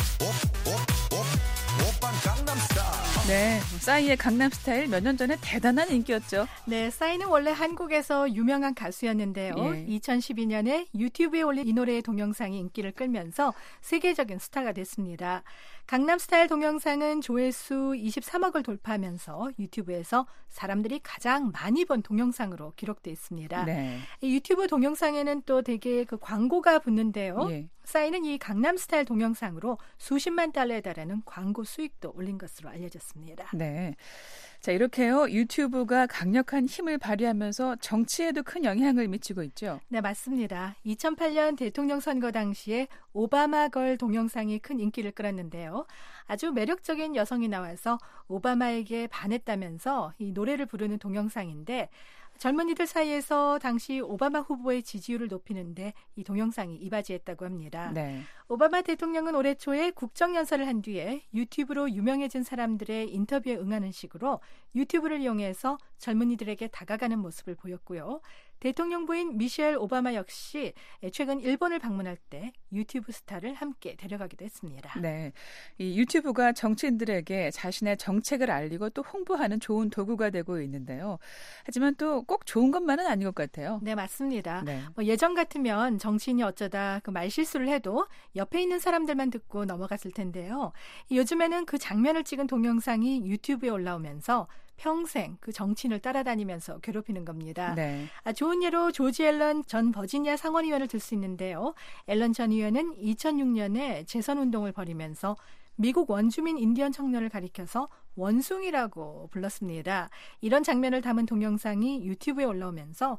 옵옵옵옵 오빤 강남스타일. 네, 싸이의 강남스타일 몇 년 전에 대단한 인기였죠. 네, 싸이는 원래 한국에서 유명한 가수였는데요. 예. 이천십이 년에 유튜브에 올린 이 노래의 동영상이 인기를 끌면서 세계적인 스타가 됐습니다. 강남스타일 동영상은 조회수 이십삼억을 돌파하면서 유튜브에서 사람들이 가장 많이 본 동영상으로 기록돼 있습니다. 네. 이 유튜브 동영상에는 또 되게 그 광고가 붙는데요. 예. 싸이는 이 강남스타일 동영상으로 수십만 달러에 달하는 광고 수익도 올린 것으로 알려졌습니다. 네. 자, 이렇게요. 유튜브가 강력한 힘을 발휘하면서 정치에도 큰 영향을 미치고 있죠. 네, 맞습니다. 이천팔 년 대통령 선거 당시에 오바마 걸 동영상이 큰 인기를 끌었는데요. 아주 매력적인 여성이 나와서 오바마에게 반했다면서 이 노래를 부르는 동영상인데 젊은이들 사이에서 당시 오바마 후보의 지지율을 높이는데 이 동영상이 이바지했다고 합니다. 네. 오바마 대통령은 올해 초에 국정연설을 한 뒤에 유튜브로 유명해진 사람들의 인터뷰에 응하는 식으로 유튜브를 이용해서 젊은이들에게 다가가는 모습을 보였고요. 대통령 부인 미셸 오바마 역시 최근 일본을 방문할 때 유튜브 스타를 함께 데려가기도 했습니다. 네, 이 유튜브가 정치인들에게 자신의 정책을 알리고 또 홍보하는 좋은 도구가 되고 있는데요. 하지만 또 꼭 좋은 것만은 아닌 것 같아요. 네, 맞습니다. 네. 뭐 예전 같으면 정치인이 어쩌다 그 말실수를 해도 옆에 있는 사람들만 듣고 넘어갔을 텐데요. 요즘에는 그 장면을 찍은 동영상이 유튜브에 올라오면서 평생 그 정치인을 따라다니면서 괴롭히는 겁니다. 네. 아, 좋은 예로 조지 앨런 전 버지니아 상원의원을 들 수 있는데요. 앨런 전 의원은 이천육 년에 재선운동을 벌이면서 미국 원주민 인디언 청년을 가리켜서 원숭이라고 불렀습니다. 이런 장면을 담은 동영상이 유튜브에 올라오면서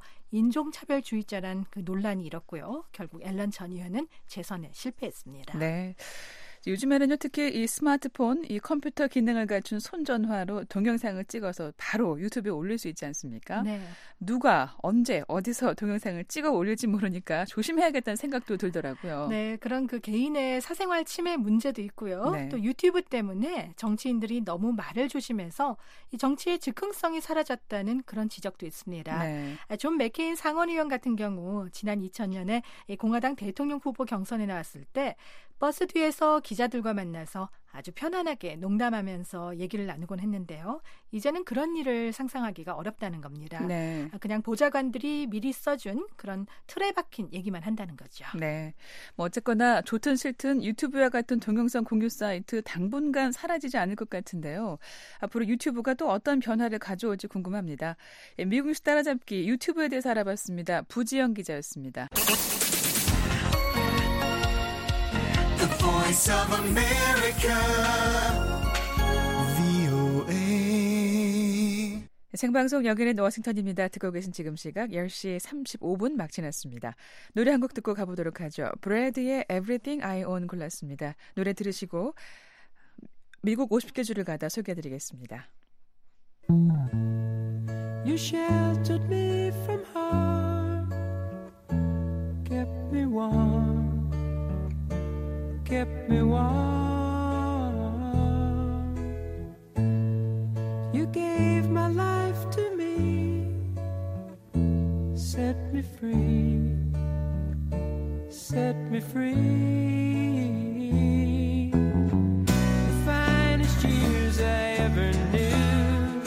인종차별주의자란 그 논란이 일었고요. 결국 앨런 전 의원은 재선에 실패했습니다. 네. 요즘에는요, 특히 이 스마트폰, 이 컴퓨터 기능을 갖춘 손전화로 동영상을 찍어서 바로 유튜브에 올릴 수 있지 않습니까? 네. 누가, 언제, 어디서 동영상을 찍어 올릴지 모르니까 조심해야겠다는 생각도 들더라고요. 네, 그런 그 개인의 사생활 침해 문제도 있고요. 네. 또 유튜브 때문에 정치인들이 너무 말을 조심해서 이 정치의 즉흥성이 사라졌다는 그런 지적도 있습니다. 네. 존 맥케인 상원의원 같은 경우 지난 이천 년에 공화당 대통령 후보 경선에 나왔을 때 버스 뒤에서 기자들과 만나서 아주 편안하게 농담하면서 얘기를 나누곤 했는데요. 이제는 그런 일을 상상하기가 어렵다는 겁니다. 네. 그냥 보좌관들이 미리 써준 그런 틀에 박힌 얘기만 한다는 거죠. 네. 뭐 어쨌거나 좋든 싫든 유튜브와 같은 동영상 공유 사이트 당분간 사라지지 않을 것 같은데요. 앞으로 유튜브가 또 어떤 변화를 가져올지 궁금합니다. 미국 뉴스 따라잡기 유튜브에 대해서 알아봤습니다. 부지영 기자였습니다. The Voice of America, 브이오에이. 생방송 여기는 워싱턴입니다. 듣고 계신 지금 시각 열 시 삼십오 분 막 지났습니다. 노래 한 곡 듣고 가보도록 하죠. 브래드의 Everything I Own 골랐습니다. 노래 들으시고 미국 오십 개 주를 가다 소개해드리겠습니다. You sheltered me from harm, kept me warm, kept me warm. You gave my life to me, set me free, set me free. The finest years I ever knew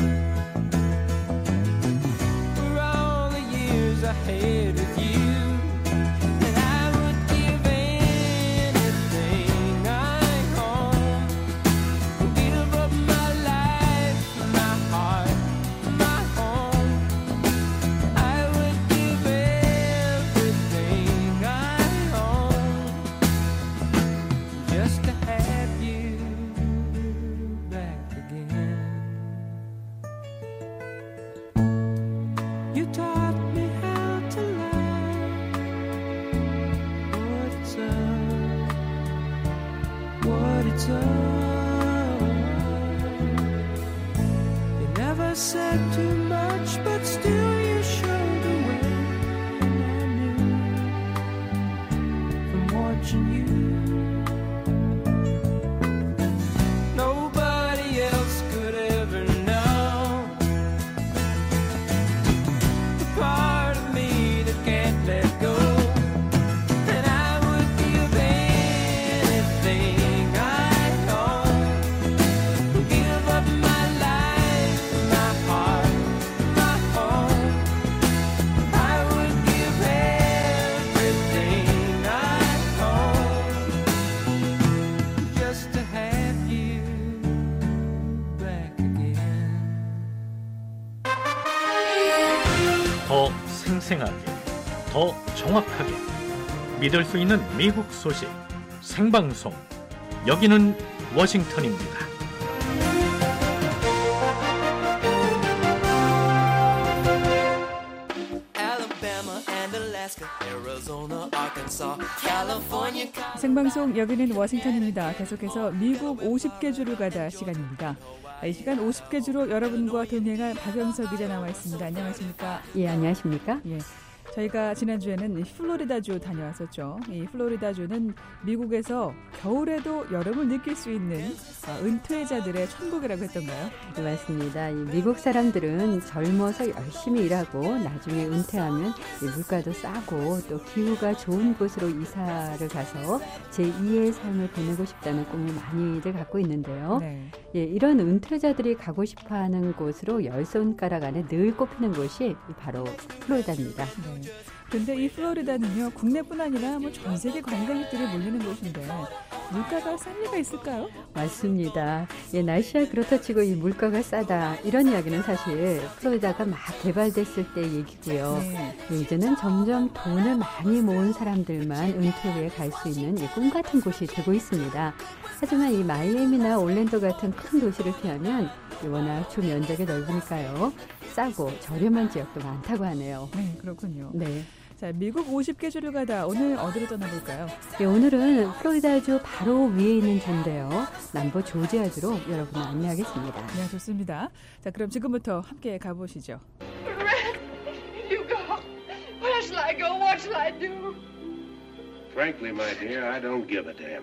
were all the years I had with you. And I would give anything return. You never said too much, but still you showed the way. And I knew from watching you. Nobody else could ever know the part of me that can't let go. And I would give anything I own, give up my life, my heart, my home. I would give everything I own just to have you back again. 더 생생하게, 더 정확하게 믿을 수 있는 미국 소식 생방송. 여기는 워싱턴입니다. Alabama and Alaska, Arizona, Arkansas, California. 생방송 여기는 워싱턴입니다. 계속해서 미국 오십 개 주를 가다 시간입니다. 이 시간 오십 개 주로 여러분과 동행할 박영서 기자 나와 있습니다. 안녕하십니까? 예, 안녕하십니까? 예. 저희가 지난주에는 플로리다주 다녀왔었죠. 이 플로리다주는 미국에서 겨울에도 여름을 느낄 수 있는 은퇴자들의 천국이라고 했던가요? 네, 맞습니다. 이 미국 사람들은 젊어서 열심히 일하고 나중에 은퇴하면 물가도 싸고 또 기후가 좋은 곳으로 이사를 가서 제이의 삶을 보내고 싶다는 꿈을 많이들 갖고 있는데요. 네. 예, 이런 은퇴자들이 가고 싶어하는 곳으로 열 손가락 안에 늘 꼽히는 곳이 바로 플로리다입니다. 네. 근데 이 플로리다는요, 국내뿐 아니라 뭐 전 세계 관광객들이 몰리는 곳인데 물가가 싼 리가 있을까요? 맞습니다. 예, 날씨야 그렇다 치고 이 물가가 싸다 이런 이야기는 사실 플로리다가 막 개발됐을 때 얘기고요. 네. 예, 이제는 점점 돈을 많이 모은 사람들만 은퇴 후에 갈 수 있는 이 꿈 같은 곳이 되고 있습니다. 하지만 이 마이애미나 올랜도 같은 큰 도시를 피하면 워낙 주 면적이 넓으니까요. 싸고 저렴한 지역도 많다고 하네요. 네, 그렇군요. 네. 자, 미국 오십 개 주를 가다 오늘 어디로 떠나볼까요? 네, 오늘은 플로리다주 바로 위에 있는 주인데요. 남부 조지아주로 여러분을 안내하겠습니다. 네, 좋습니다. 자, 그럼 지금부터 함께 가보시죠. You go. Where shall I go? What shall I do? Frankly, my dear, I don't give a damn.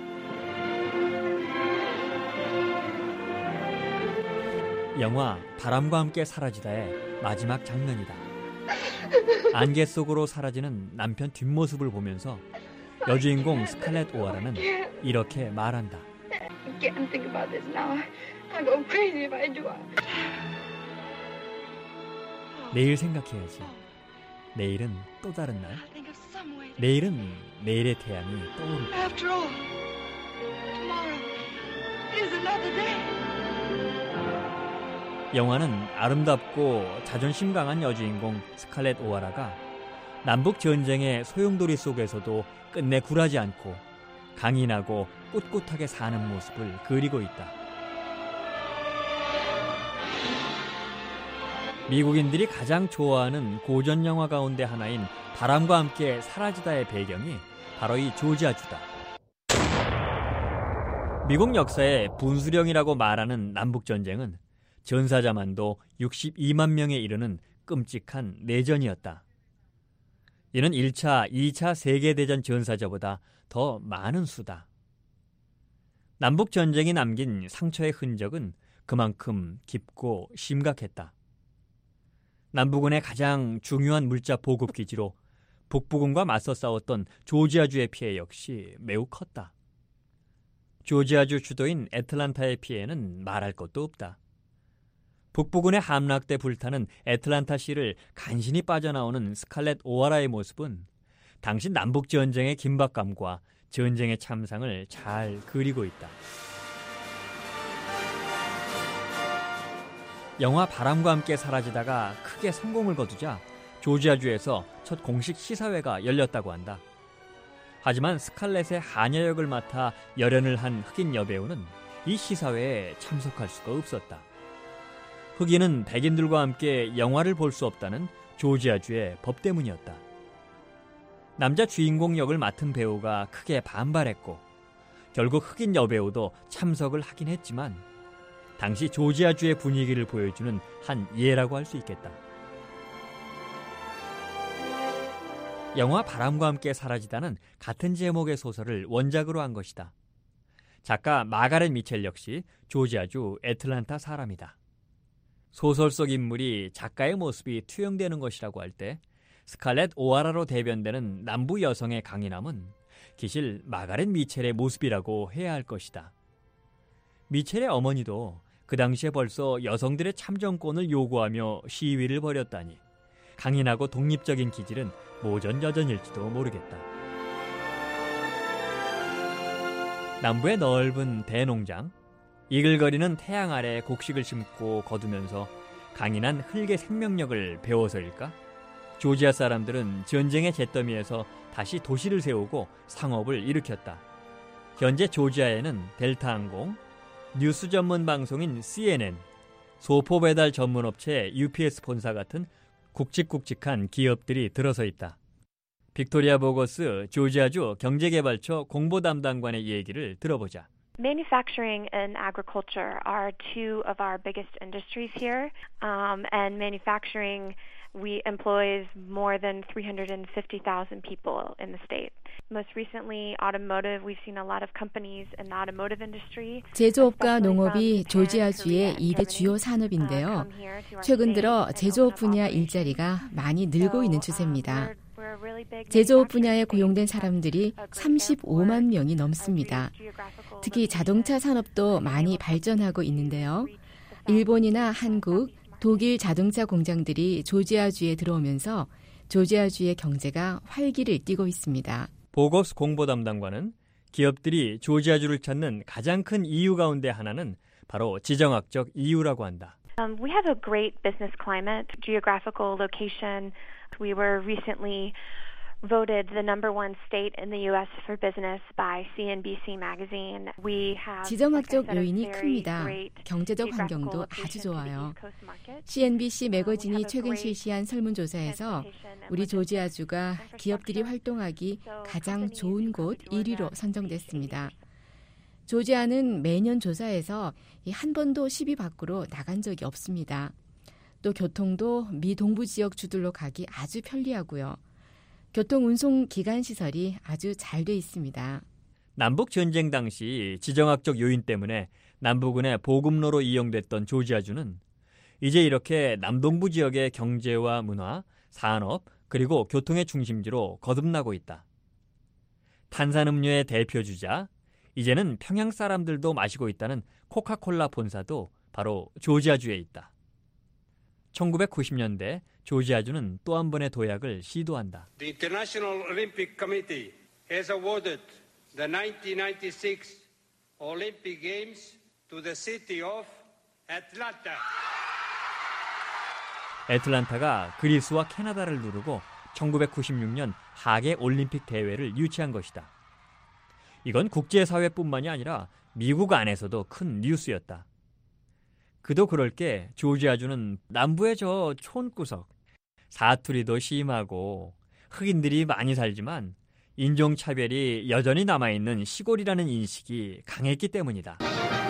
영화 바람과 함께 사라지다의 마지막 장면이다. 안개 속으로 사라지는 남편 뒷모습을 보면서 여주인공 스칼렛 오하라는 이렇게 말한다. I can't think about this now. I'll go crazy if I do. 내일 생각해야지. 내일은 또 다른 날. 내일은 내일의 태양이 떠오른다. After all, tomorrow is another day. 영화는 아름답고 자존심 강한 여주인공 스칼렛 오하라가 남북 전쟁의 소용돌이 속에서도 끝내 굴하지 않고 강인하고 꿋꿋하게 사는 모습을 그리고 있다. 미국인들이 가장 좋아하는 고전 영화 가운데 하나인 바람과 함께 사라지다의 배경이 바로 이 조지아주다. 미국 역사의 분수령이라고 말하는 남북전쟁은 전사자만도 육십이만 명에 이르는 끔찍한 내전이었다. 이는 일 차, 이 차 세계대전 전사자보다 더 많은 수다. 남북전쟁이 남긴 상처의 흔적은 그만큼 깊고 심각했다. 남부군의 가장 중요한 물자 보급기지로 북부군과 맞서 싸웠던 조지아주의 피해 역시 매우 컸다. 조지아주 주도인 애틀란타의 피해는 말할 것도 없다. 북부군의 함락돼 불타는 애틀란타시를 간신히 빠져나오는 스칼렛 오하라의 모습은 당시 남북전쟁의 긴박감과 전쟁의 참상을 잘 그리고 있다. 영화 바람과 함께 사라지다가 크게 성공을 거두자 조지아주에서 첫 공식 시사회가 열렸다고 한다. 하지만 스칼렛의 하녀 역을 맡아 열연을 한 흑인 여배우는 이 시사회에 참석할 수가 없었다. 흑인은 백인들과 함께 영화를 볼 수 없다는 조지아주의 법 때문이었다. 남자 주인공 역을 맡은 배우가 크게 반발했고 결국 흑인 여배우도 참석을 하긴 했지만 당시 조지아주의 분위기를 보여주는 한 예라고 할 수 있겠다. 영화 바람과 함께 사라지다는 같은 제목의 소설을 원작으로 한 것이다. 작가 마가렛 미첼 역시 조지아주 애틀랜타 사람이다. 소설 속 인물이 작가의 모습이 투영되는 것이라고 할 때 스칼렛 오하라로 대변되는 남부 여성의 강인함은 기실 마가렛 미첼의 모습이라고 해야 할 것이다. 미첼의 어머니도 그 당시에 벌써 여성들의 참정권을 요구하며 시위를 벌였다니 강인하고 독립적인 기질은 모전여전일지도 모르겠다. 남부의 넓은 대농장, 이글거리는 태양 아래 곡식을 심고 거두면서 강인한 흙의 생명력을 배워서일까? 조지아 사람들은 전쟁의 잿더미에서 다시 도시를 세우고 상업을 일으켰다. 현재 조지아에는 델타항공, 뉴스 전문 방송인 씨엔엔, 소포 배달 전문 업체 유피에스 본사 같은 굵직굵직한 기업들이 들어서 있다. 빅토리아 보거스 조지아주 경제개발처 공보담당관의 얘기를 들어보자. Manufacturing and agriculture are two of our biggest industries here, um, and manufacturing we employs more than three hundred fifty thousand people in the state. Most recently, automotive, we've seen a lot of companies in the automotive industry. 제조업과 농업이 조지아주의 이 대 주요 산업인데요. 최근 들어 제조업 분야 일자리가 많이 늘고 있는 추세입니다. 제조업 분야에 고용된 사람들이 삼십오만 명이 넘습니다. 특히 자동차 산업도 많이 발전하고 있는데요. 일본이나 한국, 독일 자동차 공장들이 조지아주에 들어오면서 조지아주의 경제가 활기를 띠고 있습니다. 보거스 공보담당관은 기업들이 조지아주를 찾는 가장 큰 이유 가운데 하나는 바로 지정학적 이유라고 한다. Um, we have a great business climate, geographical location. We were recently voted the number one state in the U S for business by 씨엔비씨 magazine. We have 지정학적 요인이 큽니다. 경제적 환경도 아주 좋아요. 씨엔비씨 매거진이 최근 실시한 설문조사에서 우리 조지아주가 기업들이 활동하기 가장 좋은 곳 일 위로 선정됐습니다. 조지아는 매년 조사에서 한 번도 십 위 밖으로 나간 적이 없습니다. 또 교통도 미 동부 지역 주들로 가기 아주 편리하고요. 교통 운송 기관 시설이 아주 잘 돼 있습니다. 남북 전쟁 당시 지정학적 요인 때문에 남부군의 보급로로 이용됐던 조지아주는 이제 이렇게 남동부 지역의 경제와 문화, 산업 그리고 교통의 중심지로 거듭나고 있다. 탄산음료의 대표주자, 이제는 평양 사람들도 마시고 있다는 코카콜라 본사도 바로 조지아주에 있다. 천구백구십 년대 조지아주는 또 한 번의 도약을 시도한다. The International Olympic Committee has awarded the nineteen ninety-six Olympic Games to the city of Atlanta. 애틀란타가 그리스와 캐나다를 누르고 천구백구십육 년 하계 올림픽 대회를 유치한 것이다. 이건 국제사회뿐만이 아니라 미국 안에서도 큰 뉴스였다. 그도 그럴 게 조지아주는 남부의 저 촌구석, 사투리도 심하고 흑인들이 많이 살지만 인종차별이 여전히 남아있는 시골이라는 인식이 강했기 때문이다.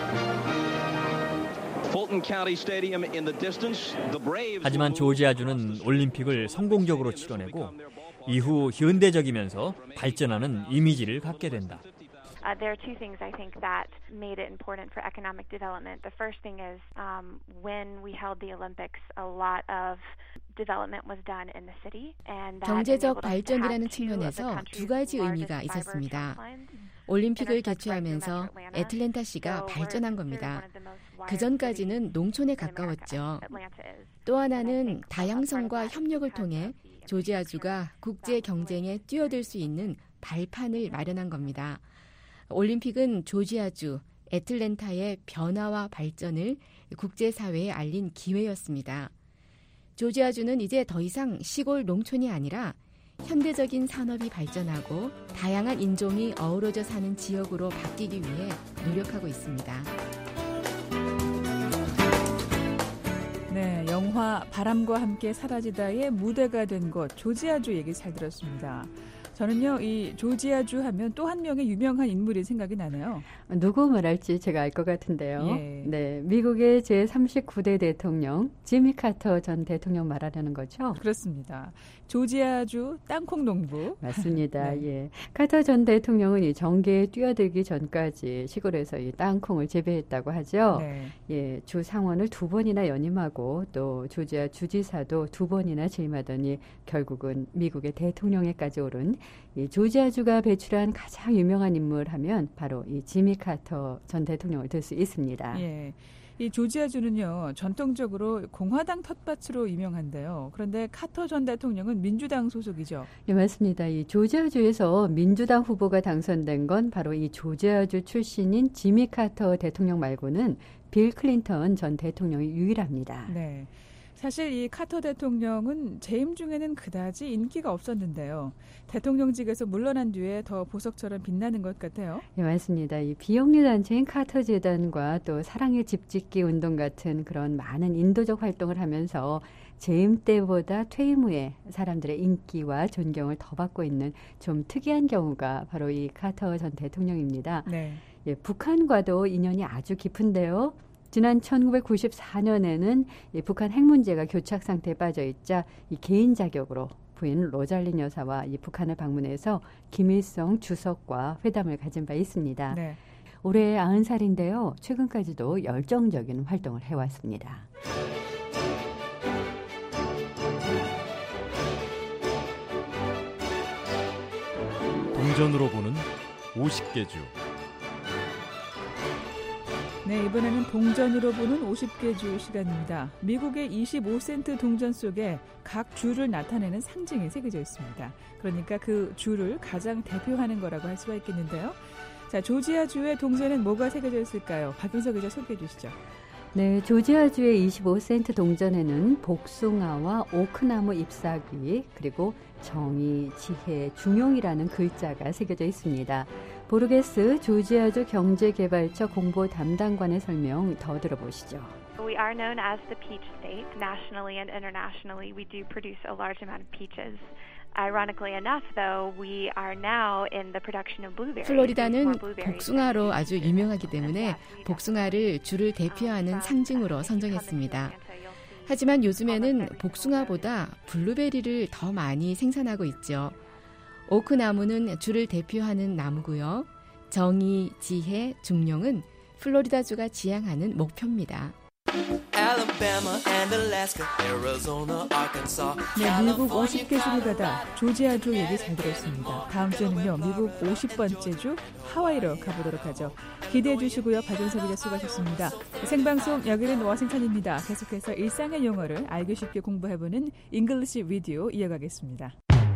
하지만 조지아주는 올림픽을 성공적으로 치러내고 이후 현대적이면서 발전하는 이미지를 갖게 된다. Uh, there are two things I think that made it important for economic development. The first thing is um, when we held the Olympics, a lot of development was done in the city. And 경제적 발전이라는 측면에서 두 가지 의미가 있었습니다. 올림픽을 개최하면서 애틀랜타시가 발전한 겁니다. 그전까지는 농촌에 가까웠죠. 또 하나는 다양성과 협력을 통해 조지아주가 국제 경쟁에 뛰어들 수 있는 발판을 마련한 겁니다. 올림픽은 조지아주, 애틀랜타의 변화와 발전을 국제사회에 알린 기회였습니다. 조지아주는 이제 더 이상 시골 농촌이 아니라 현대적인 산업이 발전하고 다양한 인종이 어우러져 사는 지역으로 바뀌기 위해 노력하고 있습니다. 네, 영화 바람과 함께 사라지다의 무대가 된 곳 조지아주 얘기 잘 들었습니다. 저는요, 이 조지아주 하면 또 한 명의 유명한 인물이 생각이 나네요. 누구 말할지 제가 알 것 같은데요. 예. 네, 미국의 제삼십구 대 대통령 지미 카터 전 대통령 말하려는 거죠? 그렇습니다. 조지아주 땅콩 농부. 맞습니다. 네. 예. 카터 전 대통령은 이 정계에 뛰어들기 전까지 시골에서 이 땅콩을 재배했다고 하죠. 네. 예, 주 상원을 두 번이나 연임하고 또 조지아 주지사도 두 번이나 재임하더니 결국은 미국의 대통령에까지 오른 이 조지아주가 배출한 가장 유명한 인물 하면 바로 이 지미 카터 전 대통령을 들 수 있습니다. 예. 이 조지아주는요, 전통적으로 공화당 텃밭으로 유명한데요. 그런데 카터 전 대통령은 민주당 소속이죠. 네, 맞습니다. 이 조지아주에서 민주당 후보가 당선된 건 바로 이 조지아주 출신인 지미 카터 대통령 말고는 빌 클린턴 전 대통령이 유일합니다. 네. 사실 이 카터 대통령은 재임 중에는 그다지 인기가 없었는데요. 대통령직에서 물러난 뒤에 더 보석처럼 빛나는 것 같아요. 네, 맞습니다. 이 비영리 단체인 카터 재단과 또 사랑의 집짓기 운동 같은 그런 많은 인도적 활동을 하면서 재임 때보다 퇴임 후에 사람들의 인기와 존경을 더 받고 있는 좀 특이한 경우가 바로 이 카터 전 대통령입니다. 네. 예, 북한과도 인연이 아주 깊은데요. 지난 천구백구십사 년에는 이 북한 핵 문제가 교착 상태에 빠져 있자 이 개인 자격으로 부인 로잘린 여사와 이 북한을 방문해서 김일성 주석과 회담을 가진 바 있습니다. 네. 올해 아흔 살인데요. 최근까지도 열정적인 활동을 해왔습니다. 동전으로 보는 오십 개 주. 네, 이번에는 동전으로 보는 오십 개 주 시간입니다. 미국의 이십오 센트 동전 속에 각 주를 나타내는 상징이 새겨져 있습니다. 그러니까 그 주를 가장 대표하는 거라고 할 수가 있겠는데요. 자, 조지아주의 동전엔 뭐가 새겨져 있을까요? 박윤석 기자 소개해 주시죠. 네, 조지아주의 이십오 센트 동전에는 복숭아와 오크나무 잎사귀 그리고 정의, 지혜, 중용이라는 글자가 새겨져 있습니다. 보르게스 조지아주 경제개발처 공보 담당관의 설명 더 들어보시죠. We are known as the peach state. Nationally and internationally, we do produce a large amount of peaches. Ironically enough, though, we are now in the production of blueberries. 플로리다는 복숭아로 아주 유명하기 때문에 복숭아를 주를 대표하는 상징으로 선정했습니다. 하지만 요즘에는 복숭아보다 블루베리를 더 많이 생산하고 있죠. 오크나무는 주를 대표하는 나무고요. 정의, 지혜, 중용은 플로리다주가 지향하는 목표입니다. 네, 미국 오십 개 주를 가다 조지아주 얘기 잘 들었습니다. 다음 주에는요, 미국 오십 번째 주 하와이로 가보도록 하죠. 기대해 주시고요. 박윤석 기자 수고하셨습니다. 생방송 여기는 워싱턴입니다. 계속해서 일상의 용어를 알기 쉽게 공부해보는 잉글리시 비디오 이어가겠습니다.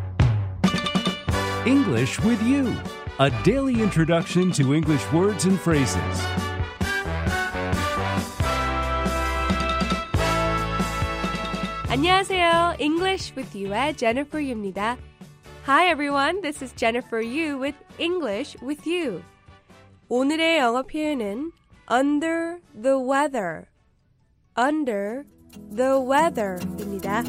English with you, a daily introduction to English words and phrases. 안녕하세요. English with You의 Jennifer Yu입니다. Hi everyone, this is Jennifer Yu with English with You. 오늘의 영어 표현은 under the weather, under the weather입니다.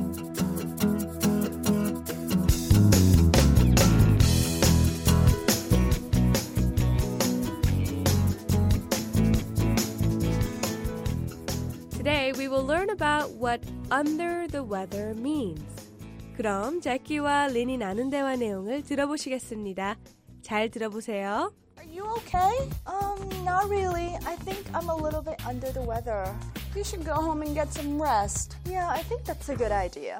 Today we will learn about what under the weather means. 그럼 제키와 린이 나눈 대화 내용을 들어보시겠습니다. 잘 들어보세요. Are you okay? Um, not really. I think I'm a little bit under the weather. You should go home and get some rest. Yeah, I think that's a good idea.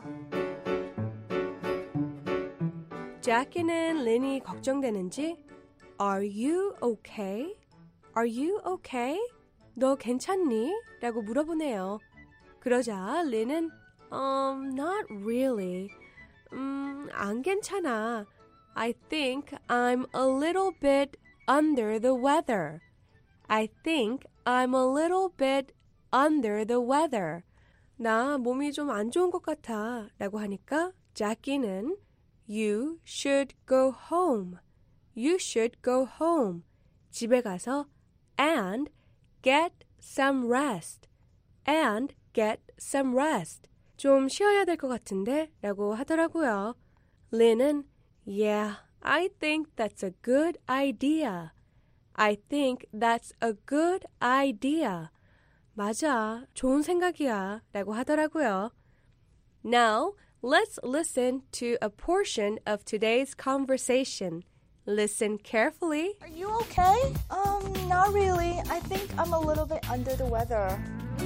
제키는 린이 걱정되는지 Are you okay? Are you okay? 너 괜찮니? 라고 물어보네요. 그러자 린은 Um, not really. 음, 안 괜찮아. I think I'm a little bit under the weather. I think I'm a little bit under the weather. 나 몸이 좀 안 좋은 것 같아. 라고 하니까 자키는 You should go home. You should go home. 집에 가서 and get some rest. And get some rest. 좀 쉬어야 될 것 같은데? 라고 하더라고요. 린은 Yeah, I think that's a good idea. I think that's a good idea. 맞아, 좋은 생각이야 라고 하더라고요. Now, let's listen to a portion of today's conversation. Listen carefully. Are you okay? Um, not really. I think I'm a little bit under the weather.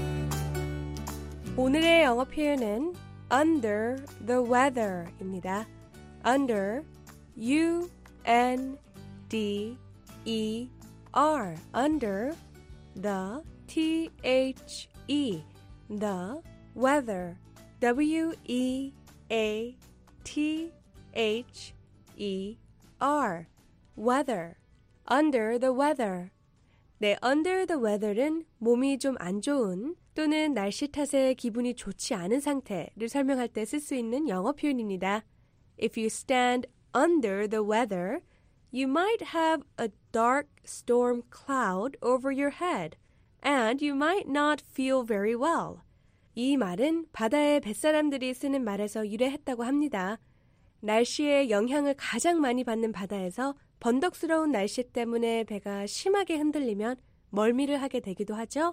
오늘의 영어 표현은 under the weather입니다. Under, U N D E R, under, the, T H E, the, weather, W E A T H E R, weather, under the weather. 네, under the weather는 몸이 좀 안 좋은 또는 날씨 탓에 기분이 좋지 않은 상태를 설명할 때 쓸 수 있는 영어 표현입니다. If you stand under the weather, you might have a dark storm cloud over your head, and you might not feel very well. 이 말은 바다의 뱃사람들이 쓰는 말에서 유래했다고 합니다. 날씨의 영향을 가장 많이 받는 바다에서 번덕스러운 날씨 때문에 배가 심하게 흔들리면 멀미를 하게 되기도 하죠.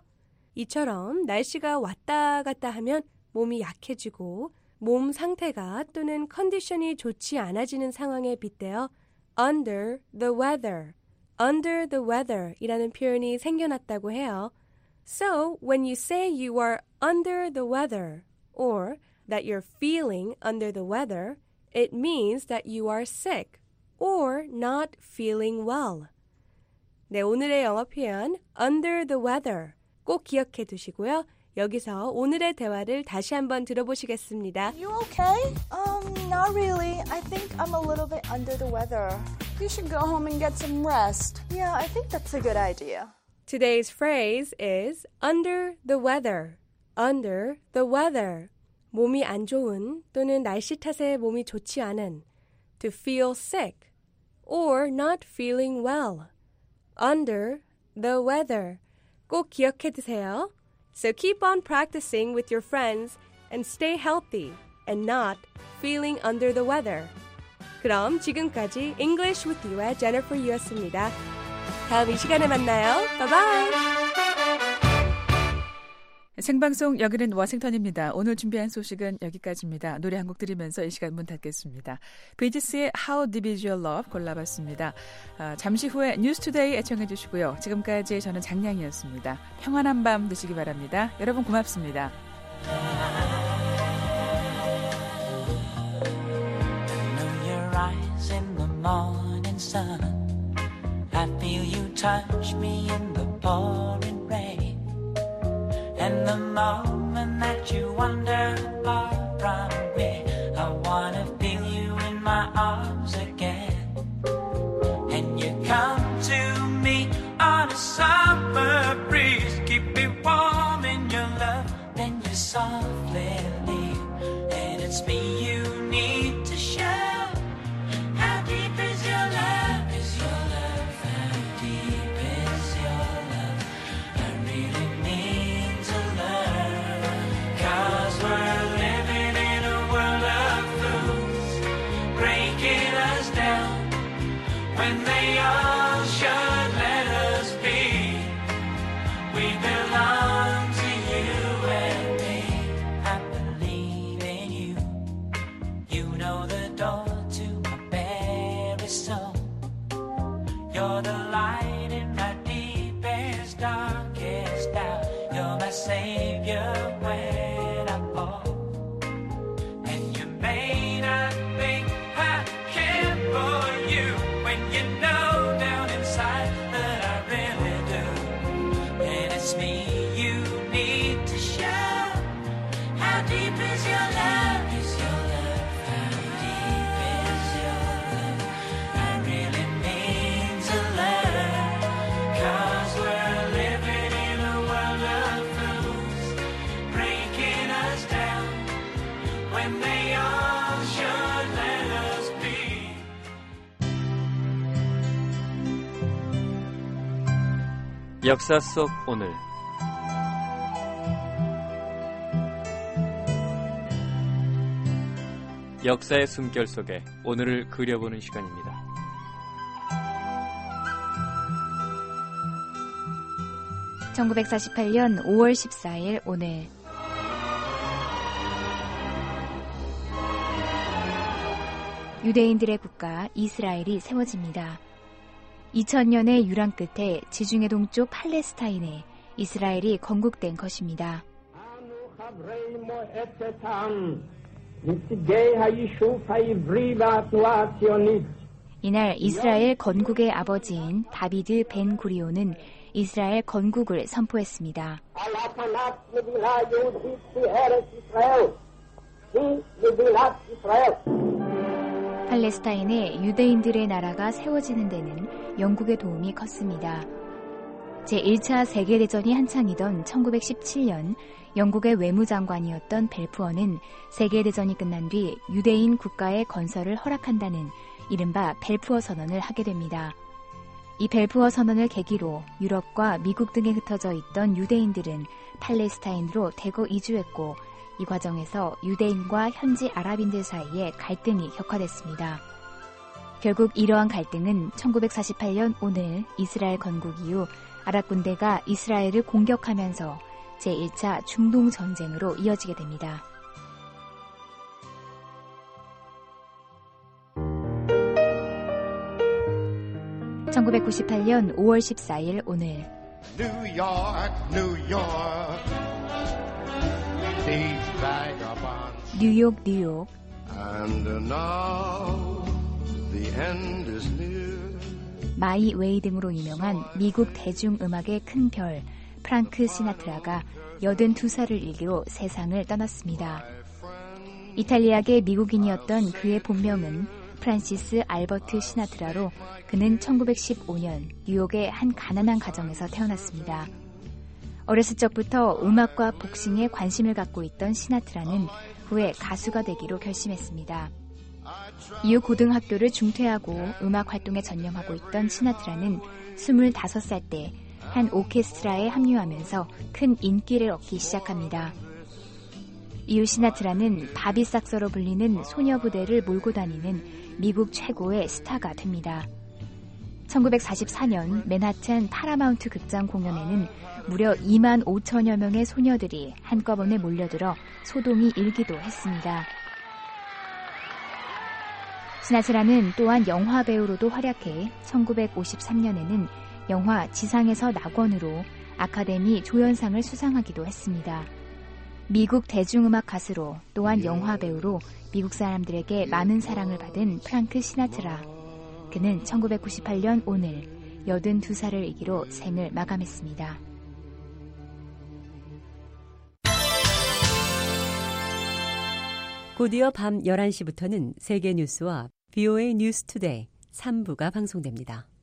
이처럼 날씨가 왔다 갔다 하면 몸이 약해지고 몸 상태가 또는 컨디션이 좋지 않아지는 상황에 빗대어 under the weather, under the weather 이라는 표현이 생겨났다고 해요. So, when you say you are under the weather or that you're feeling under the weather, it means that you are sick or not feeling well. 네, 오늘의 영어 표현 under the weather 꼭 기억해 두시고요. 여기서 오늘의 대화를 다시 한번 들어보시겠습니다. Are you okay? Um, not really. I think I'm a little bit under the weather. You should go home and get some rest. Yeah, I think that's a good idea. Today's phrase is under the weather. Under the weather. 몸이 안 좋은 또는 날씨 탓에 몸이 좋지 않은. To feel sick or not feeling well. Under the weather. 꼭 기억해 두세요. So keep on practicing with your friends and stay healthy and not feeling under the weather. 그럼 지금까지 English with You의 Jennifer Yu였습니다. 다음 이 시간에 만나요. Bye bye. 생방송 여기는 워싱턴입니다. 오늘 준비한 소식은 여기까지입니다. 노래 한 곡 들으면서 이 시간 문 닫겠습니다. 비지스의 How Deep Is Your Love 골라봤습니다. 아, 잠시 후에 뉴스투데이 애청해 주시고요. 지금까지 저는 장량이었습니다. 평안한 밤 되시기 바랍니다. 여러분 고맙습니다. I feel you touch me in the pouring rain. And the moment that you wander far from me, I wanna feel you in my arms again. And you come to me on a summer breeze, keep me warm in your love, then you softly leave. And it's me you need to show. How deep is your love, is your love, how deep is your love, I really need to learn. Cause we're living in a world of fools, breaking us down, when they all should let us be. We belong to you and me, I believe in you. You know the door to my very soul. You're the light in my deepest, darkest doubt. You're my savior when I fall. And you may not think I care for you, when you know down inside that I really do. And it's me you need to show. How deep is your love, is your love, how deep is your love, I really mean to learn. Cause we're living in a world of fools, breaking us down, when they all should let us be. 역사 속 오늘 역사의 숨결 속에 오늘을 그려보는 시간입니다. 천구백사십팔 년 오월 십사일 오늘 유대인들의 국가 이스라엘이 세워집니다. 이천 년의 유랑 끝에 지중해 동쪽 팔레스타인에 이스라엘이 건국된 것입니다. 이날 이스라엘 건국의 아버지인 다비드 벤 구리온은 이스라엘 건국을 선포했습니다. 팔레스타인에 유대인들의 나라가 세워지는 데는 영국의 도움이 컸습니다. 제일 차 세계대전이 한창이던 천구백십칠 년 영국의 외무장관이었던 벨푸어는 세계대전이 끝난 뒤 유대인 국가의 건설을 허락한다는 이른바 벨푸어 선언을 하게 됩니다. 이 벨푸어 선언을 계기로 유럽과 미국 등에 흩어져 있던 유대인들은 팔레스타인으로 대거 이주했고 이 과정에서 유대인과 현지 아랍인들 사이에 갈등이 격화됐습니다. 결국 이러한 갈등은 천구백사십팔 년 오늘 이스라엘 건국 이후 아랍 군대가 이스라엘을 공격하면서 제일 차 중동 전쟁으로 이어지게 됩니다. 천구백구십팔 년 오월 십사일 오늘 New York, New York. These vagabonds. 뉴욕, 뉴욕. And now the end is near. 마이 웨이 등으로 유명한 미국 대중음악의 큰 별 프랑크 시나트라가 여든두 살을 일기로 세상을 떠났습니다. 이탈리아계 미국인이었던 그의 본명은 프란시스 알버트 시나트라로 그는 천구백십오 년 뉴욕의 한 가난한 가정에서 태어났습니다. 어렸을 적부터 음악과 복싱에 관심을 갖고 있던 시나트라는 후에 가수가 되기로 결심했습니다. 이후 고등학교를 중퇴하고 음악 활동에 전념하고 있던 시나트라는 스물다섯 살 때 한 오케스트라에 합류하면서 큰 인기를 얻기 시작합니다. 이후 시나트라는 바비삭서로 불리는 소녀 부대를 몰고 다니는 미국 최고의 스타가 됩니다. 천구백사십사 년 맨하튼 파라마운트 극장 공연에는 무려 이만 오천여 명의 소녀들이 한꺼번에 몰려들어 소동이 일기도 했습니다. 시나트라는 또한 영화 배우로도 활약해 천구백오십삼 년에는 영화 지상에서 낙원으로 아카데미 조연상을 수상하기도 했습니다. 미국 대중음악 가수로 또한 영화 배우로 미국 사람들에게 많은 사랑을 받은 프랑크 시나트라. 그는 천구백구십팔 년 오늘 여든두 살을 일기로 생을 마감했습니다. 곧이어 밤 열한 시부터는 세계 뉴스와 비오에이 뉴스 투데이 삼 부가 방송됩니다.